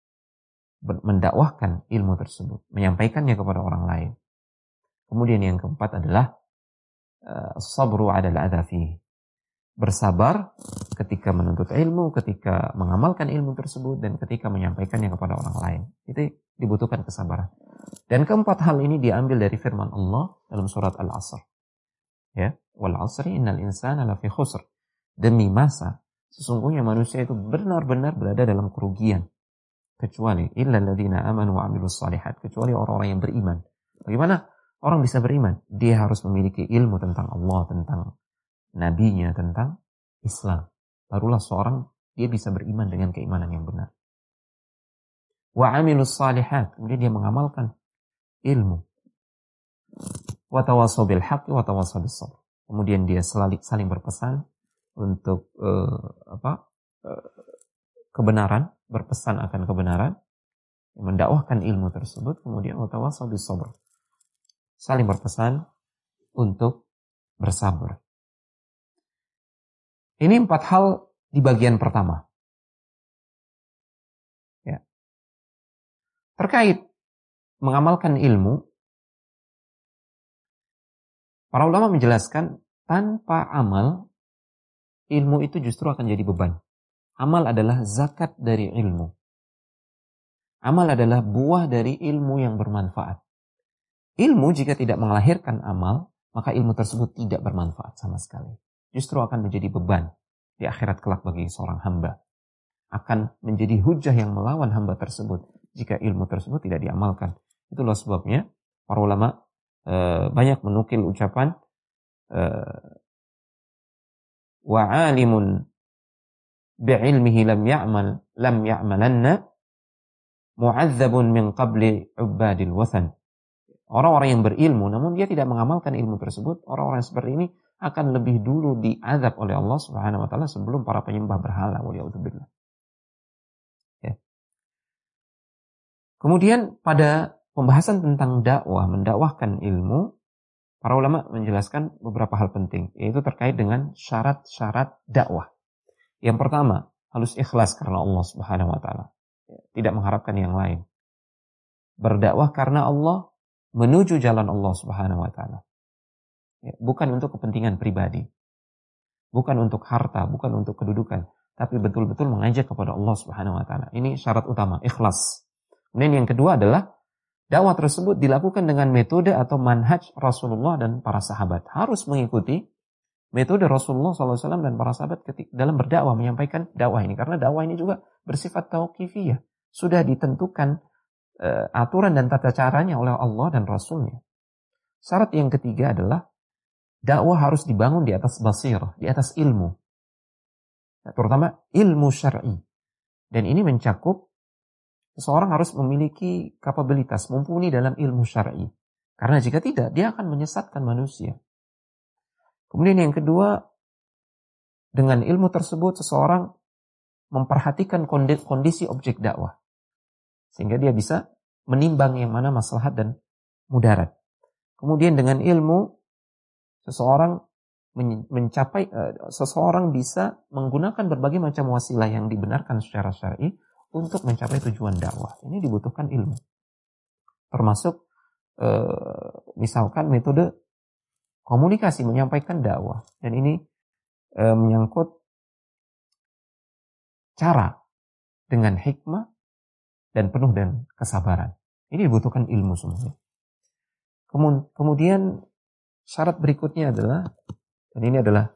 mendakwahkan ilmu tersebut, menyampaikannya kepada orang lain. Kemudian yang keempat adalah uh, sabru 'alal adza fihi, bersabar ketika menuntut ilmu, ketika mengamalkan ilmu tersebut, dan ketika menyampaikannya kepada orang lain. Itu dibutuhkan kesabaran. Dan keempat hal ini diambil dari firman Allah dalam surat Al-Asr. Ya, wal 'asri innal insana lafi khusr. Demi masa, sesungguhnya manusia itu benar-benar berada dalam kerugian. Kecuali illal ladzina amanu wa 'amilus shalihat, kecuali orang-orang yang beriman. Bagaimana orang bisa beriman? Dia harus memiliki ilmu tentang Allah, tentang nabinya, tentang Islam. Barulah seorang dia bisa beriman dengan keimanan yang benar. Wa 'amilus shalihat, kemudian dia mengamalkan ilmu. Wa tawassaw bil haqqi wa tawassaw bis sabr. Kemudian dia saling, saling berpesan untuk uh, apa? Uh, kebenaran, berpesan akan kebenaran, mendakwahkan ilmu tersebut, kemudian wa tawassaw bis sabr. Saling berpesan untuk bersabar. Ini empat hal di bagian pertama. Ya. Terkait mengamalkan ilmu, para ulama menjelaskan tanpa amal, ilmu itu justru akan jadi beban. Amal adalah zakat dari ilmu. Amal adalah buah dari ilmu yang bermanfaat. Ilmu jika tidak melahirkan amal, maka ilmu tersebut tidak bermanfaat sama sekali. Justru akan menjadi beban di akhirat kelak bagi seorang hamba. Akan menjadi hujah yang melawan hamba tersebut jika ilmu tersebut tidak diamalkan. Itulah sebabnya para ulama e, banyak menukil ucapan e, wa alimun bi'ilmihi lam ya'mal lam ya'malanna mu'adzabun min qabli ubadil wathan. Orang-orang yang berilmu namun dia tidak mengamalkan ilmu tersebut, orang-orang seperti ini akan lebih dulu diazab oleh Allah Subhanahu wa taala sebelum para penyembah berhala, waliyadzubillah. Ya. Kemudian pada pembahasan tentang dakwah, mendakwahkan ilmu, para ulama menjelaskan beberapa hal penting, yaitu terkait dengan syarat-syarat dakwah. Yang pertama, harus ikhlas karena Allah Subhanahu wa taala. Tidak mengharapkan yang lain. Berdakwah karena Allah, menuju jalan Allah Subhanahu wa taala. Bukan untuk kepentingan pribadi. Bukan untuk harta, bukan untuk kedudukan, tapi betul-betul mengajak kepada Allah Subhanahu wa taala. Ini syarat utama, ikhlas. Kemudian yang kedua adalah dakwah tersebut dilakukan dengan metode atau manhaj Rasulullah dan para sahabat. Harus mengikuti metode Rasulullah shallallahu alaihi wasallam dan para sahabat ketika dalam berdakwah, menyampaikan dakwah ini. Karena dakwah ini juga bersifat tauqifiyah. Sudah ditentukan uh, aturan dan tata caranya oleh Allah dan Rasulnya. Syarat yang ketiga adalah dakwah harus dibangun di atas basirah, di atas ilmu. Terutama ilmu syar'i. Dan ini mencakup seseorang harus memiliki kapabilitas, mumpuni dalam ilmu syar'i. Karena jika tidak, dia akan menyesatkan manusia. Kemudian yang kedua, dengan ilmu tersebut seseorang memperhatikan kondisi objek dakwah. Sehingga dia bisa menimbang yang mana maslahat dan mudarat. Kemudian dengan ilmu, seseorang mencapai, seseorang bisa menggunakan berbagai macam wasilah yang dibenarkan secara syar'i untuk mencapai tujuan dakwah. Ini dibutuhkan ilmu. Termasuk eh, misalkan metode komunikasi, menyampaikan dakwah. Dan ini eh, menyangkut cara dengan hikmah dan penuh dengan kesabaran. Ini dibutuhkan ilmu semuanya. Kemudian syarat berikutnya adalah, dan ini adalah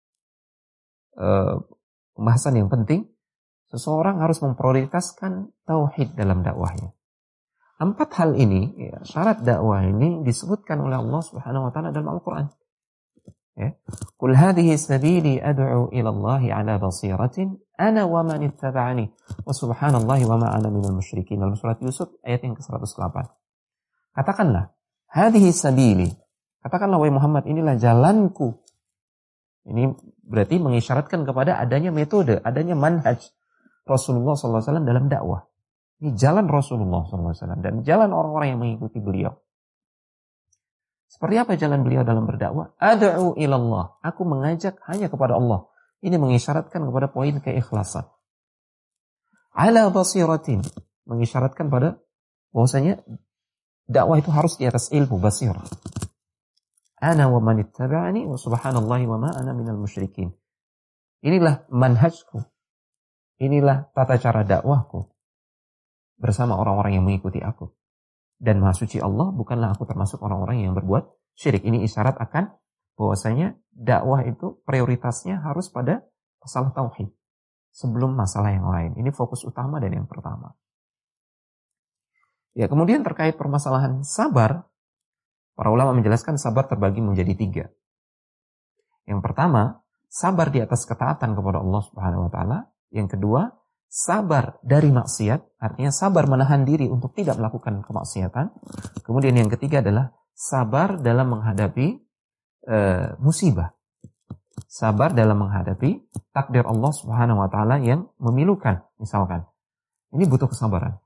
uh, pembahasan yang penting, seseorang harus memprioritaskan tauhid dalam dakwahnya. Empat hal ini, ya, syarat dakwah ini disebutkan oleh Allah Subhanahu wa taala dalam Al-Qur'an. Ya. Qul hadhihi sabili ad'u ila Allah 'ala basiratin ana wa man ittaba'ani wa subhanallahi wa ma ana minal musyrikin. Dalam surat Yusuf ayat yang ke seratus delapan. Katakanlah, hadhihi sabili. Katakanlah wahai Muhammad, inilah jalanku. Ini berarti mengisyaratkan kepada adanya metode, adanya manhaj Rasulullah sallallahu alaihi wasallam dalam dakwah. Ini jalan Rasulullah sallallahu alaihi wasallam dan jalan orang-orang yang mengikuti beliau. Seperti apa jalan beliau dalam berdakwah? Ad'u ilallah. Aku mengajak hanya kepada Allah. Ini mengisyaratkan kepada poin keikhlasan. Ala basiratin. Mengisyaratkan pada bahwasanya dakwah itu harus di atas ilmu, basirah. Ana wa man ittaba'ani wa subhanallahi wa ma ana minal musyrikin. Inilah manhajku. Inilah tata cara dakwahku bersama orang-orang yang mengikuti aku. Dan maha suci Allah, bukanlah aku termasuk orang-orang yang berbuat syirik. Ini isyarat akan bahwasanya dakwah itu prioritasnya harus pada masalah tauhid sebelum masalah yang lain. Ini fokus utama dan yang pertama. Ya, kemudian terkait permasalahan sabar, para ulama menjelaskan sabar terbagi menjadi tiga. Yang pertama, sabar di atas ketaatan kepada Allah Subhanahu wa taala. Yang kedua, sabar dari maksiat, artinya sabar menahan diri untuk tidak melakukan kemaksiatan. Kemudian yang ketiga adalah sabar dalam menghadapi e, musibah. Sabar dalam menghadapi takdir Allah Subhanahu wa taala yang memilukan, misalkan. Ini butuh kesabaran.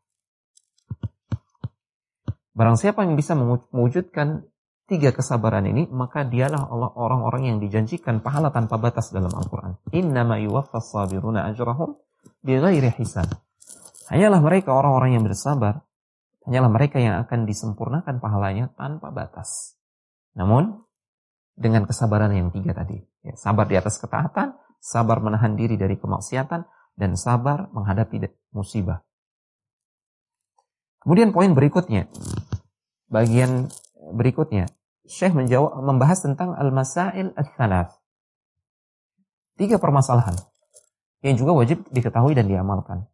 Barang siapa yang bisa mewujudkan tiga kesabaran ini, maka dialah orang-orang yang dijanjikan pahala tanpa batas dalam Al-Qur'an. Innama yuwaffas sabiruna ajrahum bighairi hisab. Hanyalah mereka orang-orang yang bersabar, hanyalah mereka yang akan disempurnakan pahalanya tanpa batas. Namun dengan kesabaran yang tiga tadi, ya, sabar di atas ketaatan, sabar menahan diri dari kemaksiatan, dan sabar menghadapi musibah. Kemudian poin berikutnya, bagian berikutnya, Syekh menjawab membahas tentang al-masail ats-tsalath. Tiga permasalahan yang juga wajib diketahui dan diamalkan.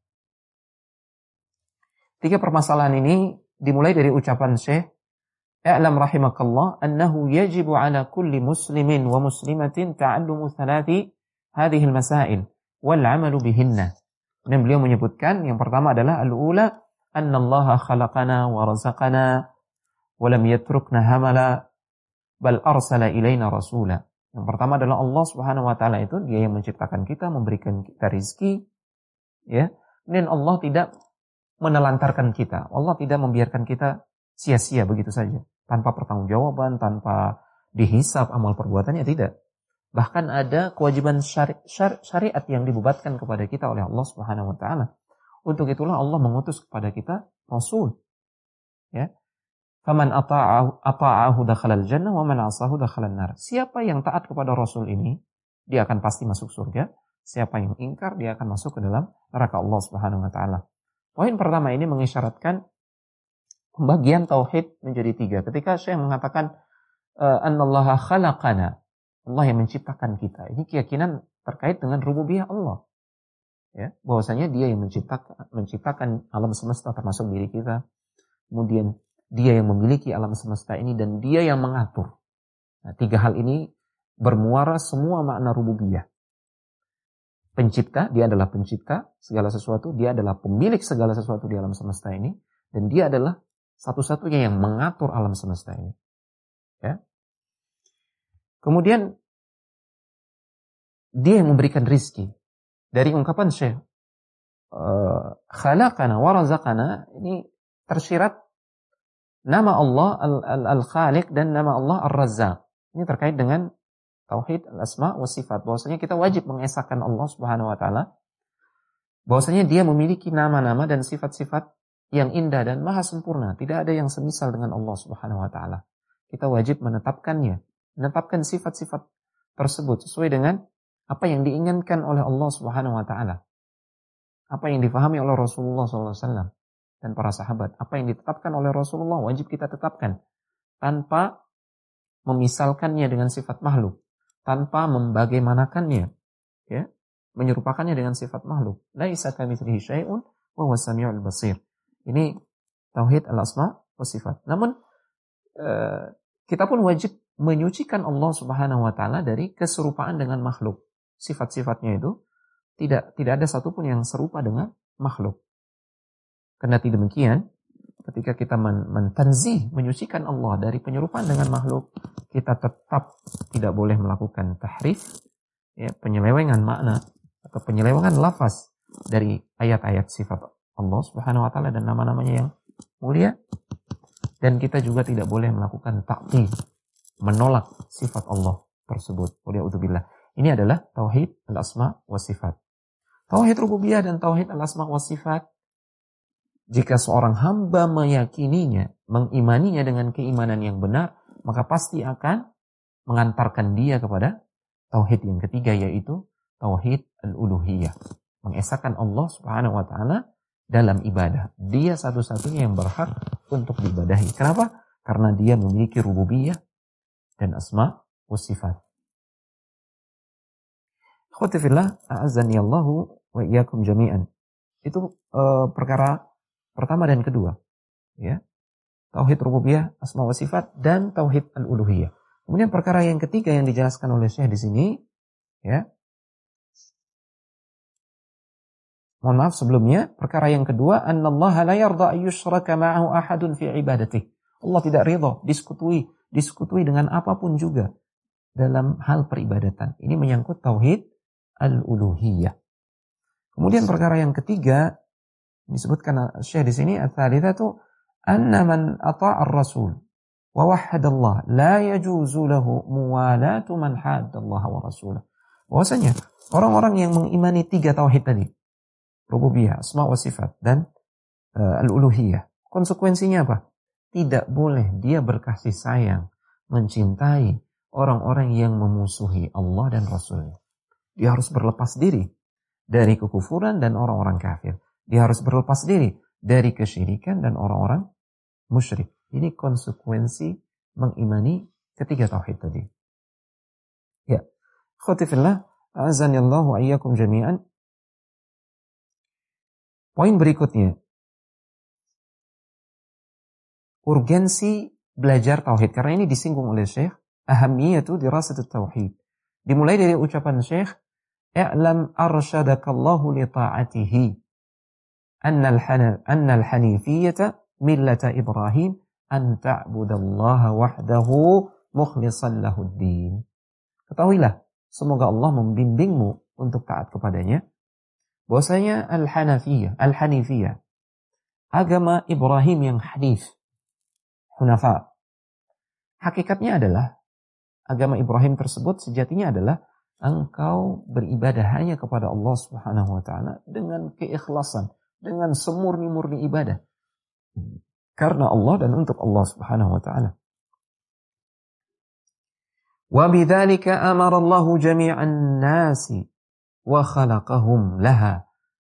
Tiga permasalahan ini dimulai dari ucapan Syekh, "I'lam rahimakallah annahu yajibu ala kulli muslimin wa muslimatin ta'allumu thalathi hadhihi al-masail wal 'amalu bihinna." Dan beliau menyebutkan yang pertama adalah al-ula anna Allah khalaqana wa razaqana wa lam yatrukna hamala bal arsala ilaina rasula. Yang pertama adalah Allah Subhanahu wa taala itu dia yang menciptakan kita, memberikan kita rizki, ya. Dan Allah tidak menelantarkan kita. Allah tidak membiarkan kita sia-sia begitu saja, tanpa pertanggungjawaban, tanpa dihisab amal perbuatannya, tidak. Bahkan ada kewajiban syari- syari- syariat yang dibebankan kepada kita oleh Allah Subhanahu wa taala. Untuk itulah Allah mengutus kepada kita rasul. Ya. Faman ata'ahu ata'ahu dakhalal jannah wa man 'asahu dakhalan nar. Siapa yang taat kepada Rasul ini, dia akan pasti masuk surga. Siapa yang ingkar, dia akan masuk ke dalam neraka Allah Subhanahu wa taala. Poin pertama ini mengisyaratkan pembagian tauhid menjadi tiga. Ketika Syekh mengatakan annallaha khalaqana, Allah yang menciptakan kita. Ini keyakinan terkait dengan rububiyah Allah. Ya, bahwasanya dia yang menciptakan menciptakan alam semesta termasuk diri kita. Kemudian dia yang memiliki alam semesta ini dan dia yang mengatur. Nah, tiga hal ini bermuara semua makna rububiyah. Pencipta, dia adalah pencipta segala sesuatu, dia adalah pemilik segala sesuatu di alam semesta ini, dan dia adalah satu-satunya yang mengatur alam semesta ini. Ya. Kemudian dia yang memberikan rizki. Dari ungkapan Syekh uh, khalaqana wa razaqana, ini tersirat nama Allah Al-Khaliq dan nama Allah Ar-Razzaq. Ini terkait dengan tauhid al-asma wa sifat. Bahwasanya kita wajib mengesahkan Allah Subhanahu wa taala. Bahwasanya dia memiliki nama-nama dan sifat-sifat yang indah dan maha sempurna. Tidak ada yang semisal dengan Allah Subhanahu wa taala. Kita wajib menetapkannya, menetapkan sifat-sifat tersebut sesuai dengan apa yang diinginkan oleh Allah Subhanahu wa taala. Apa yang difahami oleh Rasulullah sallallahu alaihi wasallam dan para sahabat. Apa yang ditetapkan oleh Rasulullah wajib kita tetapkan tanpa memisalkannya dengan sifat makhluk, tanpa membagaimanakannya, ya, menyerupakannya dengan sifat makhluk. Laisa kamitslihi syai'un wa huwas samiul basir. Ini tauhid al-asma wa sifat. Namun eh, kita pun wajib menyucikan Allah Subhanahu wa taala dari keserupaan dengan makhluk. Sifat-sifatnya itu tidak tidak ada satupun yang serupa dengan makhluk. Karena tidak demikian, ketika kita men- mentanzih, menyucikan Allah dari penyerupaan dengan makhluk, kita tetap tidak boleh melakukan tahrif, ya, penyelewengan makna atau penyelewengan lafaz dari ayat-ayat sifat Allah Subhanahu wa taala dan nama-namanya yang mulia. Dan kita juga tidak boleh melakukan ta'til, menolak sifat Allah tersebut. Waliyadzubillah. Ini adalah tauhid al-asma wa sifat. Tauhid rububiyah dan tauhid al-asma wa sifat, jika seorang hamba meyakininya, mengimaninya dengan keimanan yang benar, maka pasti akan mengantarkan dia kepada tauhid yang ketiga, yaitu tauhid al-uluhiyah. Mengesahkan Allah Subhanahu wa taala dalam ibadah. Dia satu-satunya yang berhak untuk diibadahi. Kenapa? Karena dia memiliki rububiyah dan asma wa sifat. Akhwati fillah, a'azzani Allahu wa iyyakum jami'an. Itu uh, perkara pertama dan kedua, ya. Tauhid rububiyah, asma wa sifat, dan tauhid al-uluhiyah. Kemudian perkara yang ketiga yang dijelaskan oleh Syekh di sini, ya. Mohon maaf sebelumnya, perkara yang kedua, annallaha la yarda an yushraka ma'ahu ahadun fi ibadatihi. Allah tidak ridha diskutui, diskutui dengan apapun juga dalam hal peribadatan. Ini menyangkut tauhid al-uluhiyah. Kemudian perkara yang ketiga disebutkan Syekh di sini, ats-tsalitsatu anna man ata'a ar-rasul wa wahhada Allah la yajuzu lahu muwalatu man hadda Allah wa rasulahu. Bahwasanya orang-orang yang mengimani tiga tauhid tadi, rububiyah, asma wa sifat, dan uh, al-uluhiyah, konsekuensinya apa? Tidak boleh dia berkasih sayang, mencintai orang-orang yang memusuhi Allah dan Rasulnya. Dia harus berlepas diri dari kekufuran dan orang-orang kafir. Dia harus berlepas diri dari kesyirikan dan orang-orang musyrik. Ini konsekuensi mengimani ketiga tauhid tadi. Ya, akhwati fillah, a'azzanillahu wa iyyakum jami'an. Poin berikutnya, urgensi belajar tauhid. Karena ini disinggung oleh Syekh, ahamiyatu dirasatut tauhid. Dimulai dari ucapan Syekh, i'lam arsyadakallahu li ta'atihi annal annal hanifiyyata millata Ibrahim an ta'budallaha wahdahu mukhlishan lahuddin. Ketahuilah, semoga Allah membimbingmu untuk taat kepadanya, bahwasanya al-hanafiyah, al-hanifiyah, agama Ibrahim yang hanif, hunafa. Hakikatnya adalah agama Ibrahim tersebut sejatinya adalah engkau beribadah hanya kepada Allah Subhanahu wa taala dengan keikhlasan, dengan semurni-murni ibadah. Karena Allah dan untuk Allah Subhanahu wa taala. Wa bidzalika amara Allah jami'an nasi wa khalaqahum laha.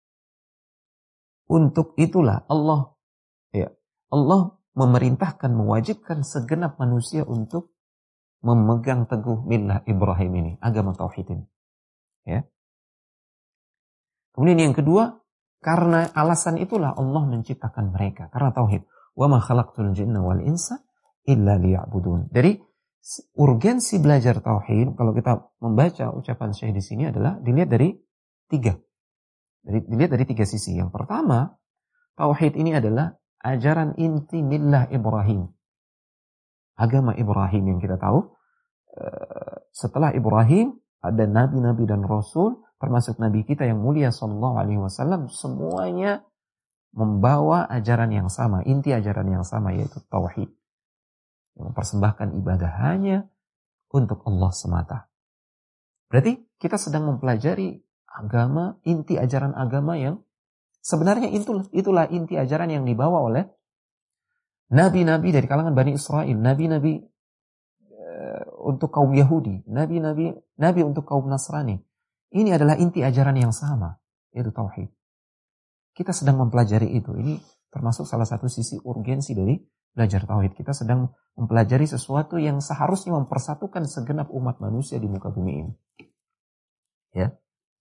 Untuk itulah Allah, ya, Allah memerintahkan, mewajibkan segenap manusia untuk memegang teguh millah Ibrahim ini, agama tauhid ini. Ya. Kemudian yang kedua, karena alasan itulah Allah menciptakan mereka, karena tauhid. Wa ma khalaqtul jinna wal insa illa liya'budun. Jadi urgensi belajar tauhid, kalau kita membaca ucapan Syekh di sini adalah dilihat dari tiga. Dari, dilihat dari tiga sisi. Yang pertama, tauhid ini adalah ajaran inti millah Ibrahim. Agama Ibrahim yang kita tahu. Setelah Ibrahim, ada nabi-nabi dan rasul, termasuk nabi kita yang mulia sallallahu alaihi wasallam, semuanya membawa ajaran yang sama, inti ajaran yang sama, yaitu tauhid. Yang mempersembahkan ibadah hanya untuk Allah semata. Berarti kita sedang mempelajari agama, inti ajaran agama yang sebenarnya itulah, itulah inti ajaran yang dibawa oleh nabi-nabi dari kalangan Bani Israel, nabi-nabi uh, untuk kaum Yahudi, nabi-nabi nabi untuk kaum Nasrani. Ini adalah inti ajaran yang sama, yaitu tauhid. Kita sedang mempelajari itu. Ini termasuk salah satu sisi urgensi dari belajar tauhid. Kita sedang mempelajari sesuatu yang seharusnya mempersatukan segenap umat manusia di muka bumi ini. Ya.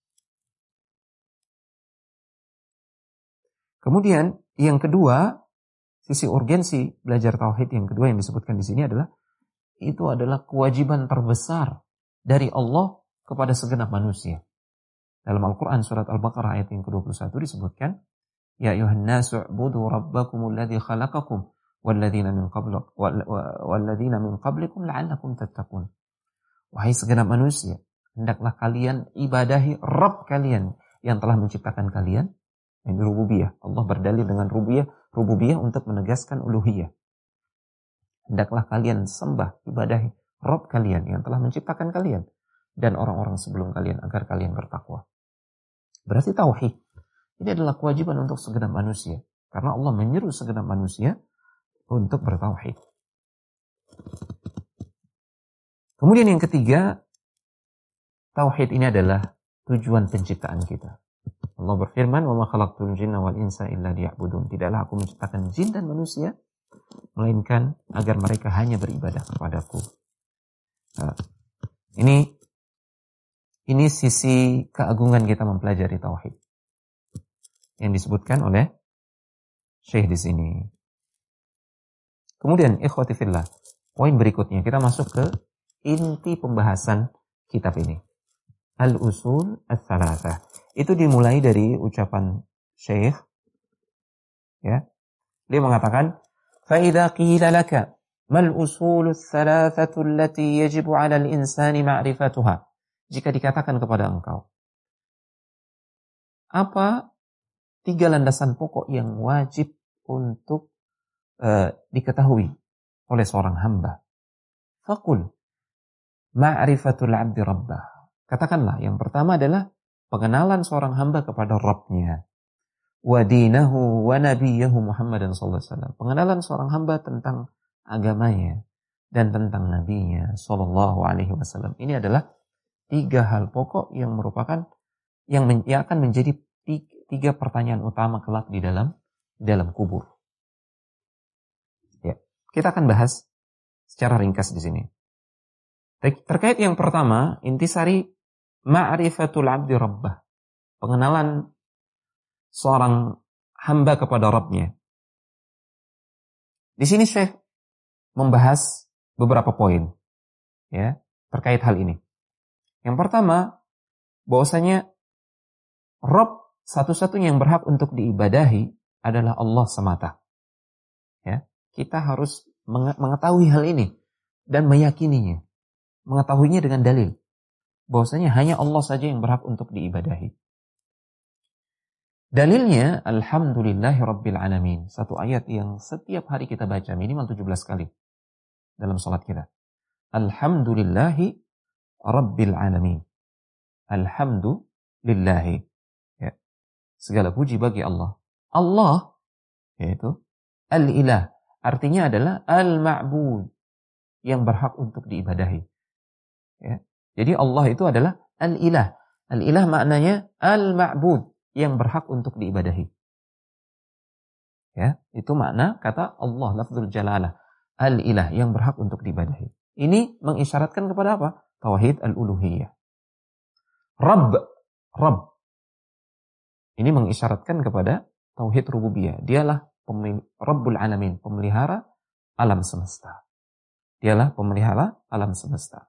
Kemudian yang kedua, sisi urgensi belajar tauhid yang kedua yang disebutkan di sini adalah itu adalah kewajiban terbesar dari Allah kepada segenap manusia. Dalam Al-Quran surat Al-Baqarah ayat yang kedua puluh satu disebutkan, Ya ayuhan nasu u'budu rabbakumul ladzi khalaqakum walladzina min qablikum walladzina min qablikum la'allakum tattaqun. Wahai segenap manusia, hendaklah kalian ibadahi Rabb kalian yang telah menciptakan kalian. Ini rububiyah. Allah berdalil dengan rububiyah, rububiyah untuk menegaskan uluhiyah. Hendaklah kalian sembah, ibadahi Rabb kalian yang telah menciptakan kalian dan orang-orang sebelum kalian agar kalian bertakwa. Berarti tauhid ini adalah kewajiban untuk segenap manusia, karena Allah menyeru segenap manusia untuk bertauhid. Kemudian yang ketiga, tauhid ini adalah tujuan penciptaan kita. Allah berfirman, "Wa ma khalaqtul jinna wal insa illa liya'budun." Tidaklah aku menciptakan jin dan manusia melainkan agar mereka hanya beribadah kepadaku. Nah, ini ini sisi keagungan kita mempelajari tauhid yang disebutkan oleh Syekh di sini. Kemudian ikhwati fillah, poin berikutnya kita masuk ke inti pembahasan kitab ini. Al-usul ats-tsalatsah. Itu dimulai dari ucapan Syekh, ya. Dia mengatakan, "Fa idza qila laka mal usul ats-tsalatsatu allati yajibu 'ala al-insani ma'rifatuha." Jika dikatakan kepada engkau, apa tiga landasan pokok yang wajib untuk uh, diketahui oleh seorang hamba? Faqul ma'rifatul 'abdi rabbah. Katakanlah, yang pertama adalah pengenalan seorang hamba kepada Rabbnya. Wa dinahu wa nabiyahu Muhammadan sallallahu alaihi wasallam. Pengenalan seorang hamba tentang agamanya dan tentang nabinya sallallahu alaihi wasallam. Ini adalah tiga hal pokok yang merupakan yang, men, yang akan menjadi tiga, tiga pertanyaan utama kelak di dalam di dalam kubur. Ya, kita akan bahas secara ringkas di sini. Terkait yang pertama, intisari ma'rifatul 'abdi rabbah. Pengenalan seorang hamba kepada Rabbnya. Di sini Syekh membahas beberapa poin, ya, terkait hal ini. Yang pertama, bahwasanya Rabb satu-satunya yang berhak untuk diibadahi adalah Allah semata. Ya, kita harus mengetahui hal ini dan meyakininya. Mengetahuinya dengan dalil bahwasanya hanya Allah saja yang berhak untuk diibadahi. Dalilnya alhamdulillahi rabbil alamin, satu ayat yang setiap hari kita baca minimal tujuh belas kali dalam salat kita. Alhamdulillahi rabbil alamin. Alhamdulillahi, ya. Segala puji bagi Allah. Allah yaitu al-ilah, artinya adalah al-ma'bud, yang berhak untuk diibadahi. Ya. Jadi Allah itu adalah al-ilah. Al-ilah maknanya al-ma'bud, yang berhak untuk diibadahi. Ya, itu makna kata Allah, lafzul jalalah. Al-ilah, yang berhak untuk diibadahi. Ini mengisyaratkan kepada apa? Tauhid al-uluhiyah. Rabb, Rabb. Ini mengisyaratkan kepada tauhid rububiyah. Dialah pemilik, Rabbul alamin, pemelihara alam semesta. Dialah pemelihara alam semesta.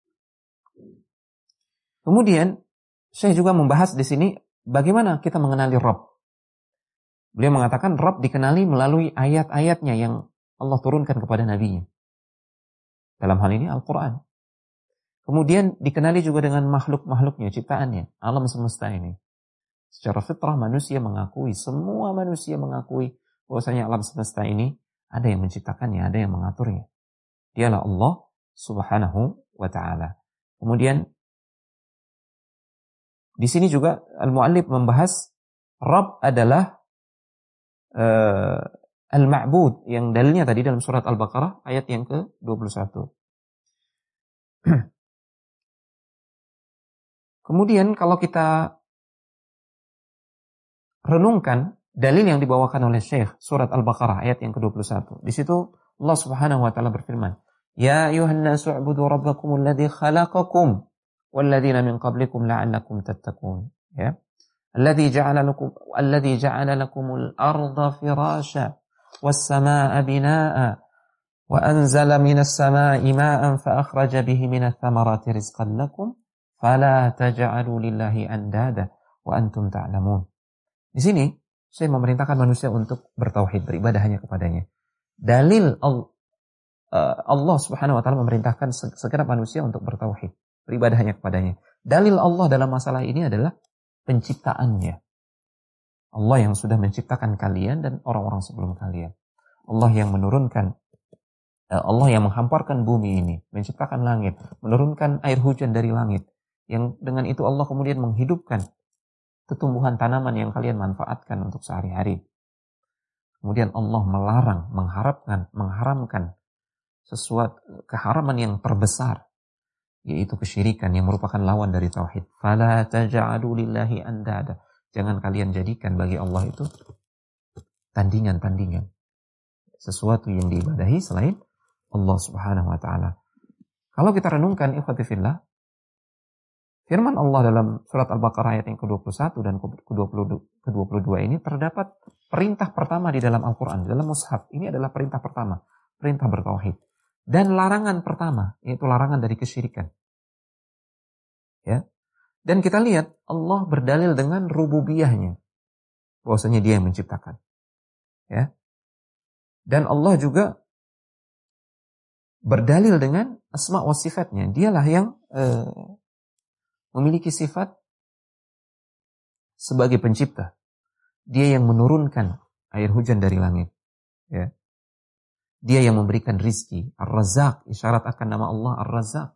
Kemudian Syekh juga membahas di sini bagaimana kita mengenali Rabb. Beliau mengatakan Rabb dikenali melalui ayat-ayatnya yang Allah turunkan kepada Nabi-Nya. Dalam hal ini Al-Quran. Kemudian dikenali juga dengan makhluk-makhluknya, ciptaannya, alam semesta ini. Secara fitrah manusia mengakui, semua manusia mengakui bahwasanya alam semesta ini ada yang menciptakannya, ada yang mengaturnya. Dialah Allah Subhanahu wa ta'ala. Kemudian di sini juga Al-Mu'allif membahas Rabb adalah uh, Al-Ma'bud yang dalilnya tadi dalam surat Al-Baqarah ayat yang ke dua puluh satu. Kemudian kalau kita renungkan dalil yang dibawakan oleh Syekh surat Al-Baqarah ayat yang ke dua puluh satu. Di situ Allah Subhanahu wa taala berfirman, "Ya ayyuhan nasu u'budu rabbakumul ladzi khalaqakum walladzina min qablikum la'allakum tattaqun." Ya. Alladzi ja'ala lakum alladzi ja'ala lakumul arda firasha was samaa'a binaa'a wa anzala minas samaa'i maa'an fa akhraja bihi minats thamarati rizqan lakum fala taj'alu lillahi andada wa antum ta'lamun. Di sini saya memerintahkan manusia untuk bertauhid, beribadah hanya kepadanya. Dalil Allah Subhanahu wa taala memerintahkan segenap manusia untuk bertauhid, beribadah hanya kepadanya. Dalil Allah dalam masalah ini adalah penciptaannya. Allah yang sudah menciptakan kalian dan orang-orang sebelum kalian. Allah yang menurunkan, Allah yang menghamparkan bumi ini, menciptakan langit, menurunkan air hujan dari langit. Yang dengan itu Allah kemudian menghidupkan tumbuhan tanaman yang kalian manfaatkan untuk sehari-hari. Kemudian Allah melarang, mengharapkan, mengharamkan sesuatu keharaman yang terbesar, yaitu kesyirikan yang merupakan lawan dari tauhid. Fala taj'alu lillahi andada. Jangan kalian jadikan bagi Allah itu tandingan-tandingan, sesuatu yang diibadahi selain Allah Subhanahu wa taala. Kalau kita renungkan ikhwati fillah, firman Allah dalam surat Al-Baqarah ayat yang ke dua puluh satu dan ke dua puluh dua ini terdapat perintah pertama di dalam Al-Quran, di dalam mushaf. Ini adalah perintah pertama, perintah bertauhid. Dan larangan pertama, yaitu larangan dari kesyirikan. Ya. Dan kita lihat Allah berdalil dengan rububiyahnya, bahwasanya Dia yang menciptakan. Ya. Dan Allah juga berdalil dengan asma wa sifatnya. Dialah yang eh, memiliki sifat sebagai pencipta. Dia yang menurunkan air hujan dari langit. Ya. Dia yang memberikan rizki. Ar-Razzaq, isyarat akan nama Allah Ar-Razzaq.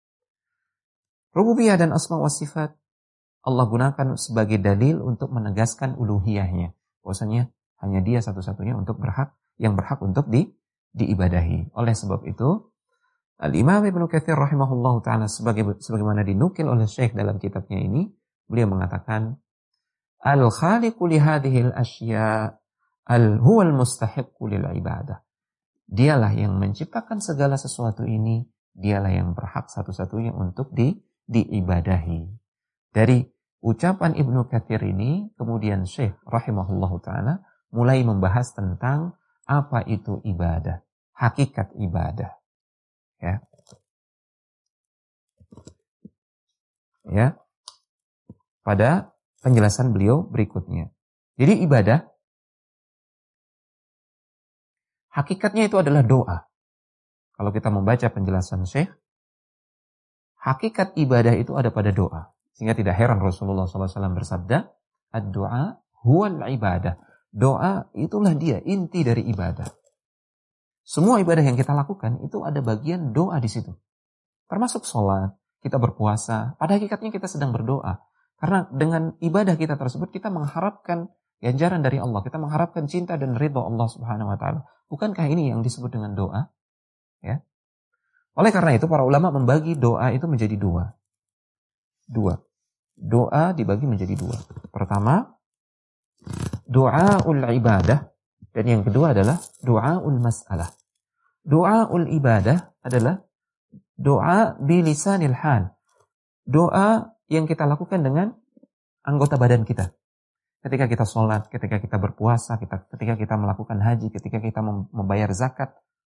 Rububiyah dan asma wa sifat Allah gunakan sebagai dalil untuk menegaskan uluhiyahnya. Bahwasanya hanya Dia satu-satunya untuk berhak, yang berhak untuk di, diibadahi. Oleh sebab itu, Al-Imam Ibnu Katsir rahimahullahu ta'ala sebagai, sebagaimana dinukil oleh Syekh dalam kitabnya ini, beliau mengatakan, Al-Khaliqu li hadhil asya al-huwal mustahiqqu lil ibadah. Dialah yang menciptakan segala sesuatu ini, dialah yang berhak satu-satunya untuk di, diibadahi. Dari ucapan Ibnu Katsir ini, kemudian Syekh rahimahullahu ta'ala mulai membahas tentang apa itu ibadah, hakikat ibadah. Ya. Ya. Pada penjelasan beliau berikutnya. Jadi ibadah hakikatnya itu adalah doa. Kalau kita membaca penjelasan Syekh, hakikat ibadah itu ada pada doa. Sehingga tidak heran Rasulullah shallallahu alaihi wasallam bersabda, ad-du'a huwal ibadah. Doa itulah dia, inti dari ibadah. Semua ibadah yang kita lakukan itu ada bagian doa di situ. Termasuk sholat, kita berpuasa. Pada hakikatnya kita sedang berdoa. Karena dengan ibadah kita tersebut kita mengharapkan ganjaran dari Allah. Kita mengharapkan cinta dan ridha Allah Subhanahu wa taala. Bukankah ini yang disebut dengan doa? Ya. Oleh karena itu para ulama membagi doa itu menjadi dua. Dua. Doa dibagi menjadi dua. Pertama, doaul ibadah. Dan yang kedua adalah doaul mas'alah. Doaul ibadah adalah doa bilisanil hal. Doa yang kita lakukan dengan anggota badan kita. Ketika kita sholat, ketika kita berpuasa, kita, ketika kita melakukan haji, ketika kita membayar zakat,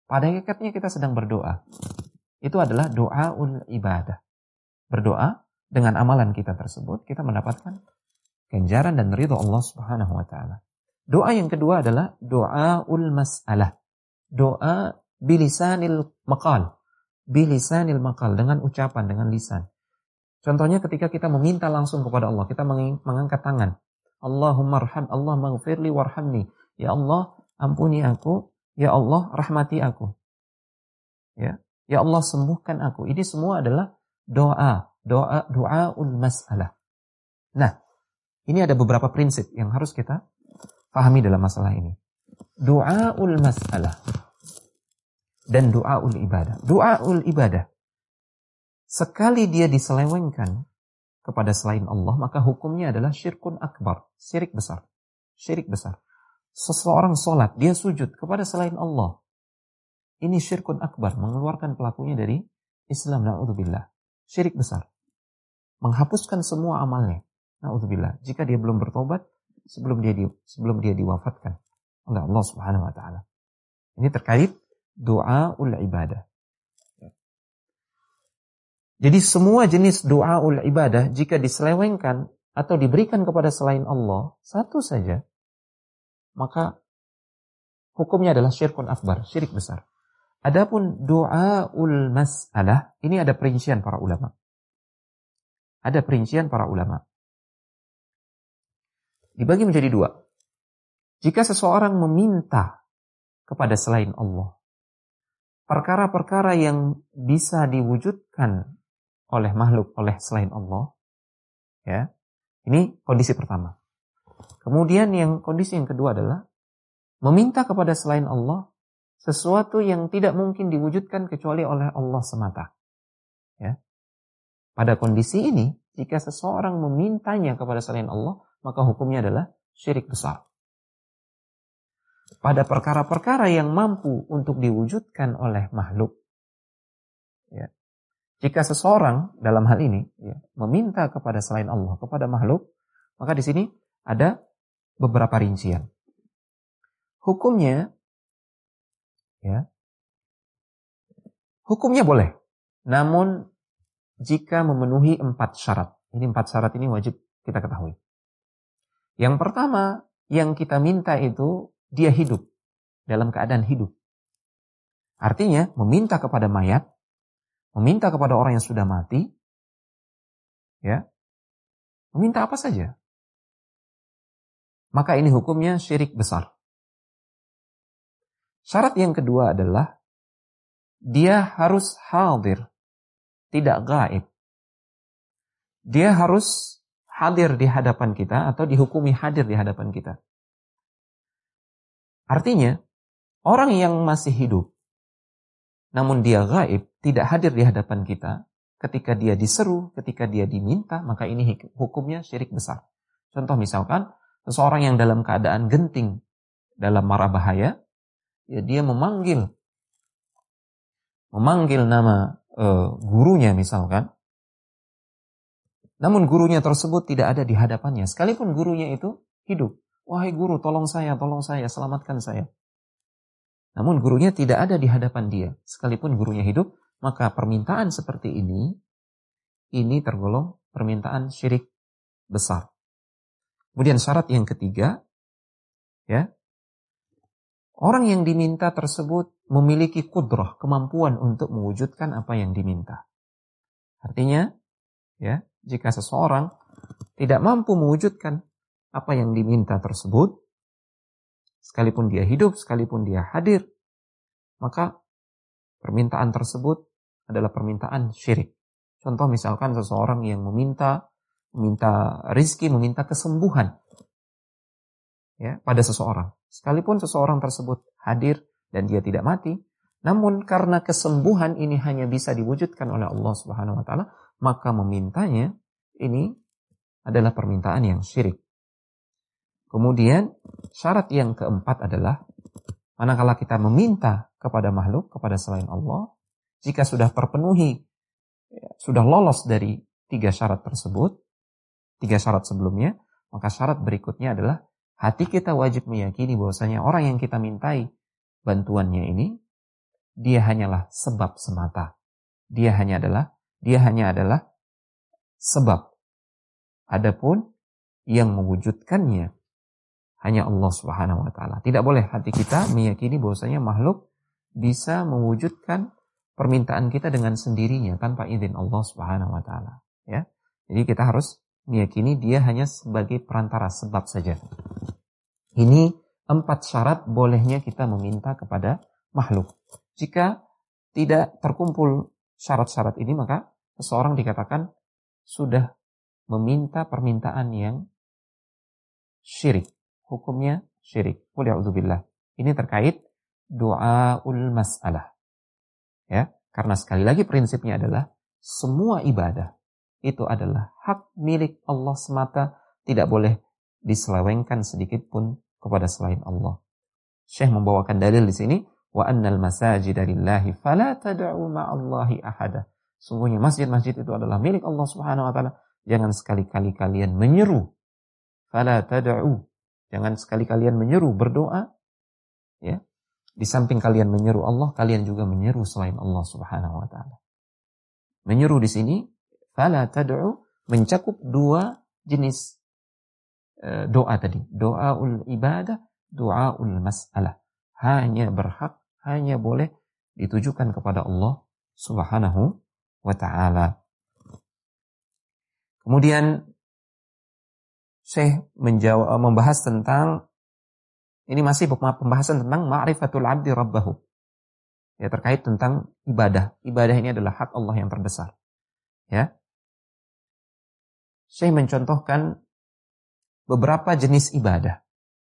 pada hakikatnya kita sedang berdoa. Itu adalah doaul ibadah. Berdoa dengan amalan kita tersebut, kita mendapatkan ganjaran dan ridha Allah Subhanahu wa taala. Doa yang kedua adalah doaul mas'alah. Doa bilisanil maqal. Bilisanil maqal, dengan ucapan, dengan lisan. Contohnya ketika kita meminta langsung kepada Allah, kita mengangkat tangan. Allahumma arham, Allah maghfirli warhamni. Ya Allah, ampuni aku. Ya Allah, rahmati aku. Ya, ya Allah, sembuhkan aku. Ini semua adalah doa, doa, doaul mas'alah. Nah, ini ada beberapa prinsip yang harus kita pahami dalam masalah ini. Doaul mas'alah dan doaul ibadah. Doaul ibadah, sekali dia diselewengkan kepada selain Allah, maka hukumnya adalah syirkun akbar, syirik besar. Syirik besar. Seseorang sholat, dia sujud kepada selain Allah. Ini syirkun akbar, mengeluarkan pelakunya dari Islam, na'udzubillah. Syirik besar. Menghapuskan semua amalnya. Na'udzubillah. Jika dia belum bertobat, sebelum dia di, sebelum dia diwafatkan oleh Allah Subhanahu wa taala. Ini terkait doaul ibadah. Jadi semua jenis doaul ibadah jika diselewengkan atau diberikan kepada selain Allah satu saja, maka hukumnya adalah syirkun akbar, syirik besar. Adapun doaul mas'alah, ini ada perincian para ulama. Ada perincian para ulama. Dibagi menjadi dua. Jika seseorang meminta kepada selain Allah perkara-perkara yang bisa diwujudkan oleh makhluk, oleh selain Allah, ya, ini kondisi pertama. Kemudian yang kondisi yang kedua adalah meminta kepada selain Allah sesuatu yang tidak mungkin diwujudkan kecuali oleh Allah semata. Ya. Pada kondisi ini, jika seseorang memintanya kepada selain Allah, maka hukumnya adalah syirik besar. Pada perkara-perkara yang mampu untuk diwujudkan oleh makhluk, ya, jika seseorang dalam hal ini ya, meminta kepada selain Allah, kepada makhluk, maka di sini ada beberapa rincian. Hukumnya, ya, hukumnya boleh, namun jika memenuhi empat syarat. Ini empat syarat ini wajib kita ketahui. Yang pertama, yang kita minta itu dia hidup, dalam keadaan hidup. Artinya, meminta kepada mayat, meminta kepada orang yang sudah mati, ya, meminta apa saja. Maka ini hukumnya syirik besar. Syarat yang kedua adalah dia harus hadir, tidak gaib. Dia harus hadir di hadapan kita atau dihukumi hadir di hadapan kita. Artinya, orang yang masih hidup, namun dia gaib, tidak hadir di hadapan kita, ketika dia diseru, ketika dia diminta, maka ini hukumnya syirik besar. Contoh misalkan, seseorang yang dalam keadaan genting, dalam mara bahaya, ya dia memanggil, memanggil nama e, gurunya misalkan, namun gurunya tersebut tidak ada di hadapannya, sekalipun gurunya itu hidup. Wahai guru, tolong saya, tolong saya, selamatkan saya. Namun gurunya tidak ada di hadapan dia, sekalipun gurunya hidup, maka permintaan seperti ini, ini tergolong permintaan syirik besar. Kemudian syarat yang ketiga, ya, orang yang diminta tersebut memiliki kudrah, kemampuan untuk mewujudkan apa yang diminta. Artinya, ya, jika seseorang tidak mampu mewujudkan apa yang diminta tersebut, sekalipun dia hidup, sekalipun dia hadir, maka permintaan tersebut adalah permintaan syirik. Contoh misalkan seseorang yang meminta, meminta rizki, meminta kesembuhan, ya, pada seseorang. Sekalipun seseorang tersebut hadir dan dia tidak mati, namun karena kesembuhan ini hanya bisa diwujudkan oleh Allah Subhanahu wa taala, maka memintanya ini adalah permintaan yang syirik. Kemudian syarat yang keempat adalah manakala kita meminta kepada makhluk, kepada selain Allah, jika sudah terpenuhi, sudah lolos dari tiga syarat tersebut, tiga syarat sebelumnya, maka syarat berikutnya adalah hati kita wajib meyakini bahwasanya orang yang kita mintai bantuannya ini dia hanyalah sebab semata. Dia hanya adalah dia hanya adalah sebab. Adapun yang mewujudkannya hanya Allah Subhanahu wa taala. Tidak boleh hati kita meyakini bahwasanya makhluk bisa mewujudkan permintaan kita dengan sendirinya tanpa izin Allah Subhanahu wa taala, ya. Jadi kita harus meyakini dia hanya sebagai perantara, sebab saja. Ini empat syarat bolehnya kita meminta kepada makhluk. Jika tidak terkumpul syarat-syarat ini, maka seseorang dikatakan sudah meminta permintaan yang syirik. Hukumnya syirik. Qul a'udzubillah. Ini terkait du'aul mas'alah. Ya, karena sekali lagi prinsipnya adalah semua ibadah itu adalah hak milik Allah semata, tidak boleh diselewengkan sedikit pun kepada selain Allah. Syekh membawakan dalil di sini, wa annal masajida lillahi fala tad'u ma'allahi ahada. Sungguhnya masjid-masjid itu adalah milik Allah Subhanahu wa taala. Jangan sekali-kali kalian menyeru. Fala tad'u. Jangan sekali kalian menyeru, berdoa, ya. Di samping kalian menyeru Allah, kalian juga menyeru selain Allah Subhanahu wa taala. Menyeru di sini fala tad'u mencakup dua jenis e, doa tadi. Doaul ibadah, doaul mas'alah. Hanya berhak, hanya boleh ditujukan kepada Allah Subhanahu wa taala. Kemudian Syekh menjawab, membahas tentang, ini masih pembahasan tentang ma'rifatul abdi rabbahu. Ya, terkait tentang ibadah. Ibadah ini adalah hak Allah yang terbesar. Ya. Syekh mencontohkan beberapa jenis ibadah.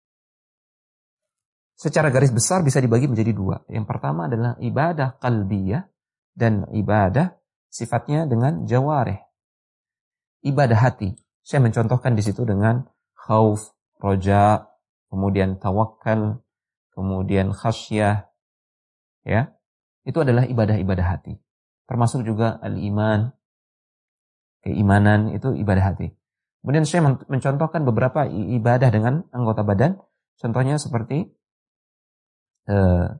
Secara garis besar bisa dibagi menjadi dua. Yang pertama adalah ibadah qalbiyah dan ibadah sifatnya dengan jawarih. Ibadah hati. Syekh mencontohkan di situ dengan khauf, roja, kemudian tawakal, kemudian khasyah, ya, itu adalah ibadah-ibadah hati. Termasuk juga al-iman, keimanan, itu ibadah hati. Kemudian saya mencontohkan beberapa ibadah dengan anggota badan, contohnya seperti uh,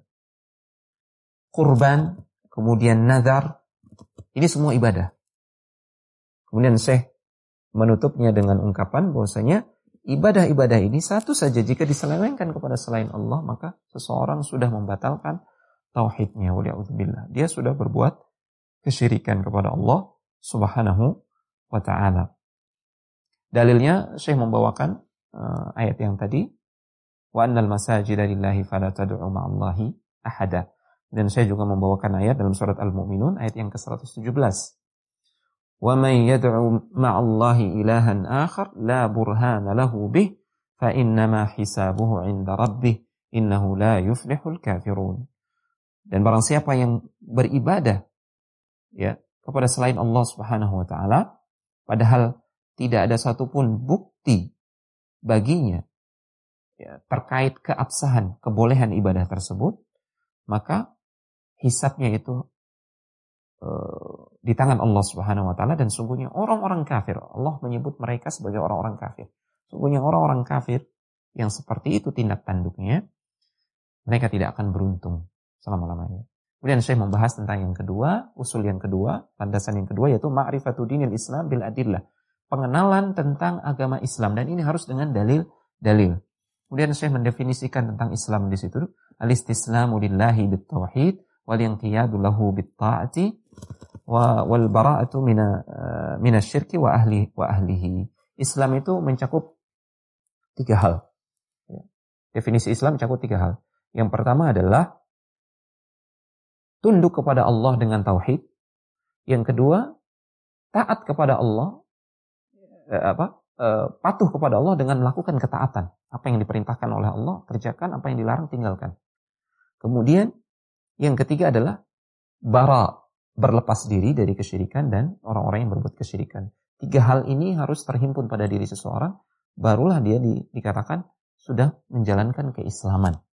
kurban, kemudian nazar, ini semua ibadah. Kemudian saya menutupnya dengan ungkapan bahwasanya ibadah-ibadah ini satu saja jika diselewengkan kepada selain Allah, maka seseorang sudah membatalkan tauhidnya. Wa'udzubillah. Dia sudah berbuat kesyirikan kepada Allah Subhanahu wa ta'ala. Dalilnya Syekh membawakan uh, ayat yang tadi, wa annal masajida lillahi fala tad'u ma'allahi ahada. Dan saya juga membawakan ayat dalam surat Al-Mu'minun ayat yang ke seratus tujuh belas. Wa man yad'u ma'allahi ilahan akhar la burhana lahu bih fa innama hisabuhu 'inda rabbih innahu la yuflihul kafirun. Dan barang siapa yang beribadah, ya, kepada selain Allah Subhanahu wa taala, padahal tidak ada satupun bukti baginya, ya, terkait keabsahan, kebolehan ibadah tersebut, maka hisabnya itu uh, di tangan Allah Subhanahu wa taala. Dan sungguhnya orang-orang kafir, Allah menyebut mereka sebagai orang-orang kafir. Sungguhnya orang-orang kafir yang seperti itu tindak tanduknya, mereka tidak akan beruntung selama-lamanya. Kemudian saya membahas tentang yang kedua, usul yang kedua, landasan yang kedua, yaitu ma'rifatu dinil Islam bil adillah. Pengenalan tentang agama Islam, dan ini harus dengan dalil-dalil. Kemudian saya mendefinisikan tentang Islam di situ, al-istislamu lillahi bit tauhid wal inqiyadu lahu bit ta'ati wa wal bara'atu mina uh, minasyirki wa ahli wa ahlihi. Islam itu mencakup tiga hal. Ya. Definisi Islam mencakup tiga hal. Yang pertama adalah tunduk kepada Allah dengan tauhid. Yang kedua, taat kepada Allah, eh, apa? Eh, patuh kepada Allah dengan melakukan ketaatan. Apa yang diperintahkan oleh Allah, kerjakan, apa yang dilarang, tinggalkan. Kemudian, yang ketiga adalah bara, berlepas diri dari kesyirikan dan orang-orang yang berbuat kesyirikan. Tiga hal ini harus terhimpun pada diri seseorang, barulah dia di, dikatakan sudah menjalankan keislaman.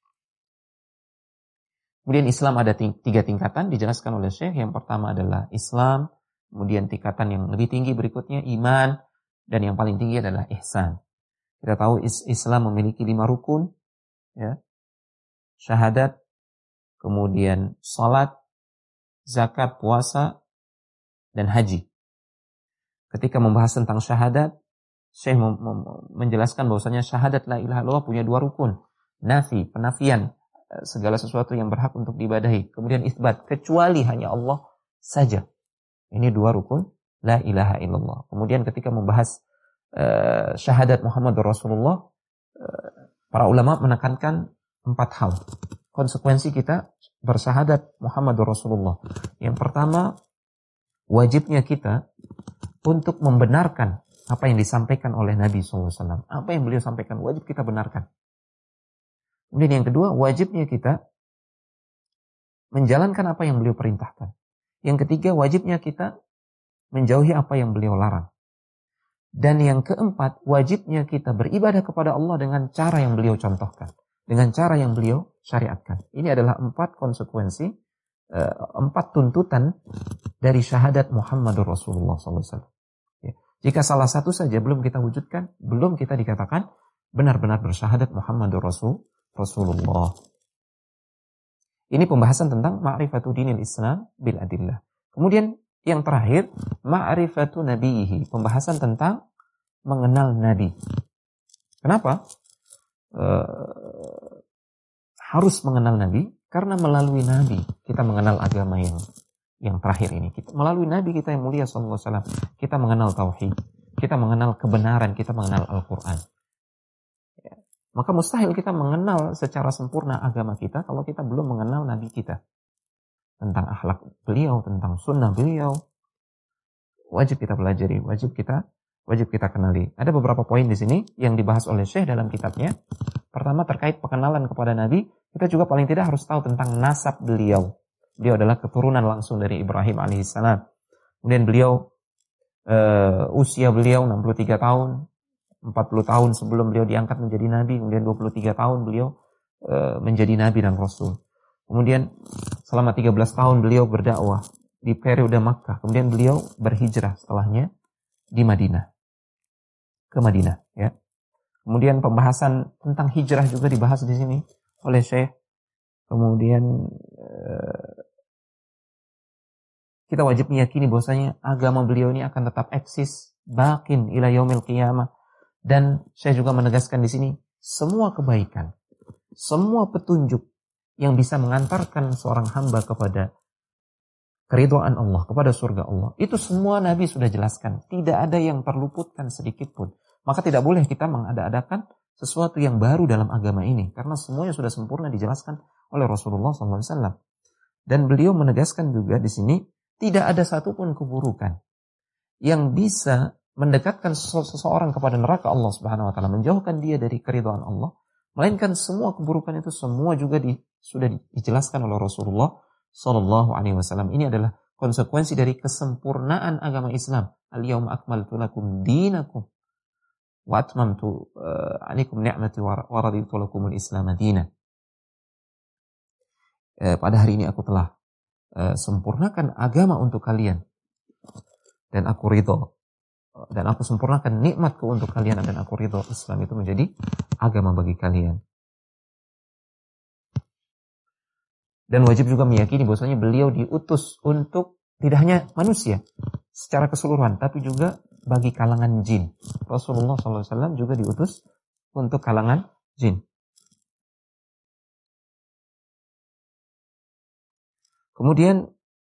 Kemudian Islam ada ting- tiga tingkatan, dijelaskan oleh Syekh. Yang pertama adalah Islam, kemudian tingkatan yang lebih tinggi berikutnya iman, dan yang paling tinggi adalah ihsan. Kita tahu is- Islam memiliki lima rukun, ya, syahadat, kemudian salat, zakat, puasa, dan haji. Ketika membahas tentang syahadat, Syekh menjelaskan bahwasanya syahadat la ilaha illallah punya dua rukun. Nafi, penafian segala sesuatu yang berhak untuk diibadahi. Kemudian isbat, kecuali hanya Allah saja. Ini dua rukun la ilaha illallah. Kemudian ketika membahas uh, syahadat Muhammadur Rasulullah, uh, para ulama menekankan empat hal. Konsekuensi kita bersyahadat Muhammadur Rasulullah. Yang pertama, wajibnya kita untuk membenarkan apa yang disampaikan oleh Nabi shallallahu alaihi wasallam. Apa yang beliau sampaikan, wajib kita benarkan. Kemudian yang kedua, wajibnya kita menjalankan apa yang beliau perintahkan. Yang ketiga, wajibnya kita menjauhi apa yang beliau larang. Dan yang keempat, wajibnya kita beribadah kepada Allah dengan cara yang beliau contohkan. Dengan cara yang beliau syariatkan. Ini adalah empat konsekuensi, empat tuntutan dari syahadat Muhammadur Rasulullah shallallahu alaihi wasallam. Jika salah satu saja belum kita wujudkan, belum kita dikatakan benar-benar bersyahadat Muhammadur Rasul, Rasulullah. Ini pembahasan tentang ma'rifatu dinil Islam bil adillah. Kemudian yang terakhir, ma'rifatu nabiyihi, pembahasan tentang mengenal Nabi. Kenapa? E, harus mengenal Nabi, karena melalui Nabi kita mengenal agama yang yang terakhir ini. Kita, melalui Nabi kita yang mulia sallallahu alaihi wasallam, kita mengenal tauhid, kita mengenal kebenaran, kita mengenal Al-Quran. Ya. Maka mustahil kita mengenal secara sempurna agama kita kalau kita belum mengenal Nabi kita. Tentang akhlak beliau, tentang sunnah beliau. Wajib kita pelajari, wajib kita wajib kita kenali. Ada beberapa poin di sini yang dibahas oleh Syekh dalam kitabnya. Pertama, terkait pengenalan kepada Nabi, kita juga paling tidak harus tahu tentang nasab beliau. Beliau adalah keturunan langsung dari Ibrahim alaihissalam. Kemudian beliau, uh, usia beliau enam puluh tiga tahun, empat puluh tahun sebelum beliau diangkat menjadi Nabi. Kemudian dua puluh tiga tahun beliau uh, menjadi Nabi dan Rasul. Kemudian selama tiga belas tahun beliau berdakwah di periode Makkah. Kemudian beliau berhijrah setelahnya di Madinah. Ke Madinah. Ya. Kemudian pembahasan tentang hijrah juga dibahas di sini oleh Syekh. Kemudian kita wajib meyakini bahwasanya agama beliau ini akan tetap eksis, baqin ila yaumil qiyamah. Dan saya juga menegaskan di sini, semua kebaikan, semua petunjuk yang bisa mengantarkan seorang hamba kepada keridhaan Allah, kepada surga Allah, itu semua Nabi sudah jelaskan. Tidak ada yang terluputkan sedikit pun. Maka tidak boleh kita mengada-adakan sesuatu yang baru dalam agama ini, karena semuanya sudah sempurna dijelaskan oleh Rasulullah shallallahu alaihi wasallam. Dan beliau menegaskan juga di sini, tidak ada satupun keburukan yang bisa mendekatkan seseorang kepada neraka Allah Subhanahu wa taala, menjauhkan dia dari keridhaan Allah, melainkan semua keburukan itu semua juga di, sudah dijelaskan oleh Rasulullah sallallahu alaihi wasallam. Ini adalah konsekuensi dari kesempurnaan agama Islam. Al-yauma akmaltu lakum dinakum wa atmamtu uh, alaikum ni'mati wa raditu lakumul Islam madina. Uh, pada hari ini aku telah uh, sempurnakan agama untuk kalian dan aku ridho, dan aku sempurnakan nikmatku untuk kalian dan aku ridho Islam itu menjadi agama bagi kalian. Dan wajib juga meyakini bahwasanya beliau diutus untuk tidak hanya manusia secara keseluruhan, tapi juga bagi kalangan jin. Rasulullah shallallahu alaihi wasallam juga diutus untuk kalangan jin. Kemudian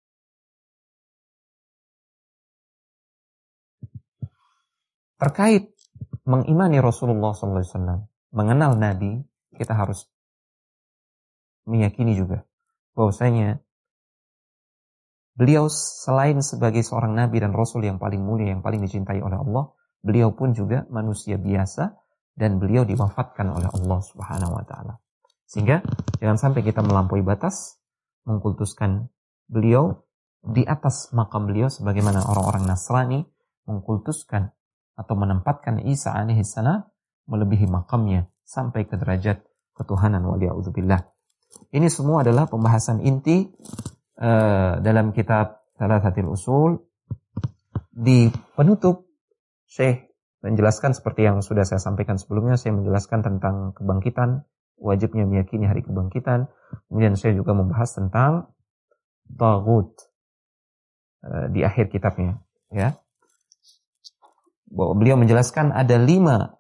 terkait mengimani Rasulullah shallallahu alaihi wasallam, mengenal Nabi, kita harus meyakini juga bahwasanya beliau selain sebagai seorang Nabi dan Rasul yang paling mulia, yang paling dicintai oleh Allah, beliau pun juga manusia biasa dan beliau diwafatkan oleh Allah Subhanahu wa taala. Sehingga jangan sampai kita melampaui batas mengkultuskan beliau di atas makam beliau sebagaimana orang-orang Nasrani mengkultuskan atau menempatkan Isa alaihi salam melebihi makamnya sampai ke derajat ketuhanan, waliya'udzubillah. Ini semua adalah pembahasan inti uh, dalam kitab Thalathatul Usul. Di penutup, Syekh menjelaskan seperti yang sudah saya sampaikan sebelumnya, saya menjelaskan tentang kebangkitan wajibnya meyakini hari kebangkitan. Kemudian saya juga membahas tentang taghut uh, di akhir kitabnya, ya. Bahwa beliau menjelaskan ada lima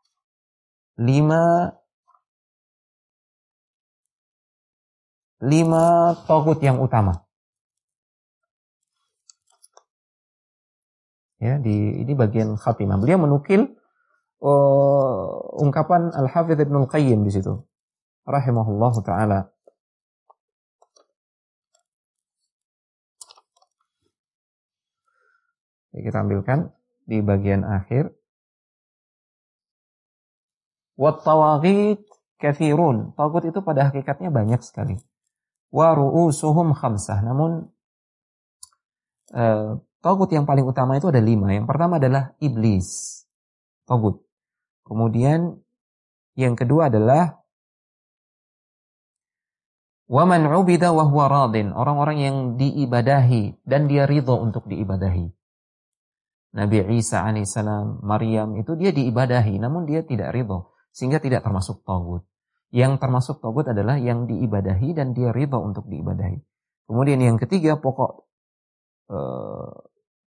lima lima taghut yang utama. Ya, di ini bagian khatimah. Beliau menukil uh, ungkapan Al-Hafidz Ibnul Qayyim di situ, rahimahullahu taala. Kita ambilkan di bagian akhir. Wat tawaghit katsirun. Taghut itu pada hakikatnya banyak sekali. Wa ru'usuhum khamsah. Namun uh, taghut yang paling utama itu ada lima. Yang pertama adalah iblis. Taghut. Kemudian yang kedua adalah wa man 'ubida wa huwa radin. Orang-orang yang diibadahi dan dia ridha untuk diibadahi. Nabi Isa alaihissalam, Maryam itu dia diibadahi namun dia tidak ridha, sehingga tidak termasuk taghut. Yang termasuk taghut adalah yang diibadahi dan dia ridha untuk diibadahi. Kemudian yang ketiga, pokok uh,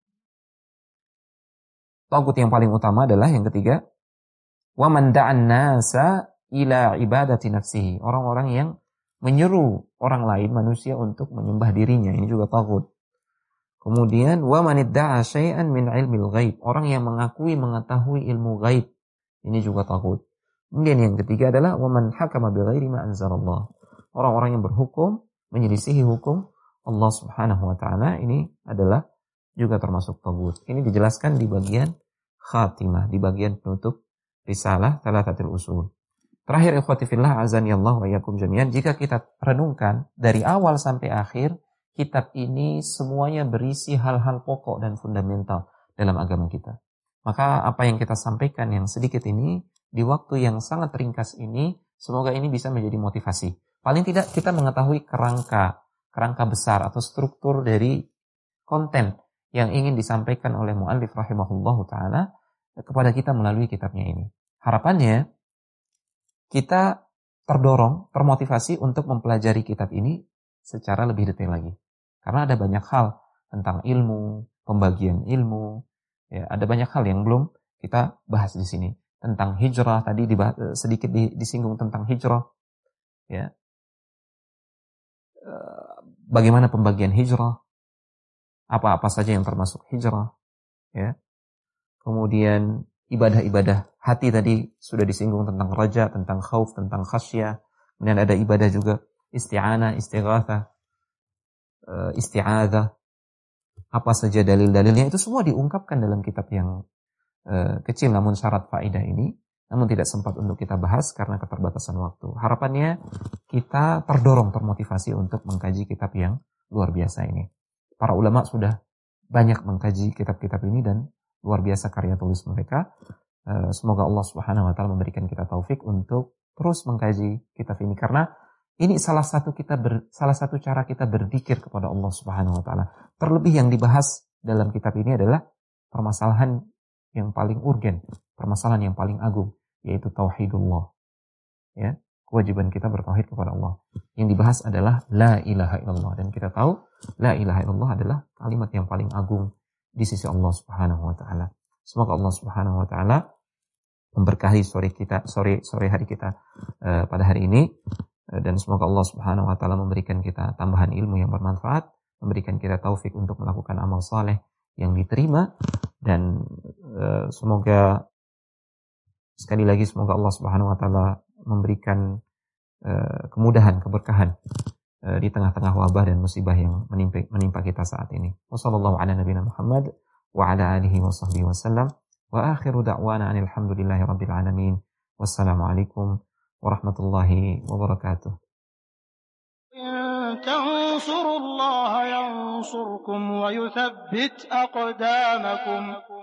taghut yang paling utama adalah yang ketiga, wa man da'an nasa ila ibadati nafsihi. Orang-orang yang menyeru orang lain, manusia, untuk menyembah dirinya. Ini juga taghut. Kemudian wa man idda'a syai'an min ilmil ghaib. Orang yang mengakui mengetahui ilmu ghaib. Ini juga taghut. Kemudian yang ketiga adalah wa man hakama bighairi ma anzalallah. Orang-orang yang berhukum menyelisihi hukum Allah Subhanahu wa taala, ini adalah juga termasuk taghut. Ini dijelaskan di bagian khatimah, di bagian penutup risalah Thalathatul Usul. Terakhir, ikhwati fillah azani Allah wa iyyakum jami'an, jika kita renungkan dari awal sampai akhir, kitab ini semuanya berisi hal-hal pokok dan fundamental dalam agama kita. Maka apa yang kita sampaikan yang sedikit ini, di waktu yang sangat ringkas ini, semoga ini bisa menjadi motivasi. Paling tidak kita mengetahui kerangka, kerangka besar atau struktur dari konten yang ingin disampaikan oleh mu'allif rahimahullahu ta'ala kepada kita melalui kitabnya ini. Harapannya, kita terdorong, termotivasi untuk mempelajari kitab ini secara lebih detail lagi. Karena ada banyak hal tentang ilmu, pembagian ilmu, ya, ada banyak hal yang belum kita bahas di sini. Tentang hijrah, tadi dibahas, sedikit disinggung tentang hijrah, ya. Bagaimana pembagian hijrah, apa-apa saja yang termasuk hijrah, ya. Kemudian ibadah-ibadah hati tadi sudah disinggung tentang raja, tentang khauf, tentang khasyah. Kemudian ada ibadah juga isti'anah, istighatsah, isti'adzah, apa saja dalil-dalilnya, itu semua diungkapkan dalam kitab yang uh, kecil namun syarat faedah ini, namun tidak sempat untuk kita bahas karena keterbatasan waktu. Harapannya kita terdorong, termotivasi untuk mengkaji kitab yang luar biasa ini. Para ulama sudah banyak mengkaji kitab-kitab ini dan luar biasa karya tulis mereka. Uh, semoga Allah Subhanahu wa taala memberikan kita taufik untuk terus mengkaji kitab ini, karena ini salah satu kita ber, salah satu cara kita berzikir kepada Allah Subhanahu wa taala. Terlebih yang dibahas dalam kitab ini adalah permasalahan yang paling urgen, permasalahan yang paling agung, yaitu tauhidullah. Ya, kewajiban kita bertauhid kepada Allah. Yang dibahas adalah la ilaha illallah, dan kita tahu la ilaha illallah adalah kalimat yang paling agung di sisi Allah Subhanahu wa taala. Semoga Allah Subhanahu wa taala memberkahi sore kita, sore sore hari kita uh, pada hari ini. Dan semoga Allah Subhanahu wa taala memberikan kita tambahan ilmu yang bermanfaat, memberikan kita taufik untuk melakukan amal saleh yang diterima, dan uh, semoga sekali lagi semoga Allah Subhanahu wa taala memberikan uh, kemudahan, keberkahan uh, di tengah-tengah wabah dan musibah yang menimpa, menimpa kita saat ini. Wassallallahu ala nabiyina Muhammad wa ala alihi wa sahbihi wasallam. Wa akhiru da'wana alhamdulillahi rabbil alamin. Wassalamualaikum warahmatullahi wabarakatuh. إن تنصروا الله ينصركم ويثبت أقدامكم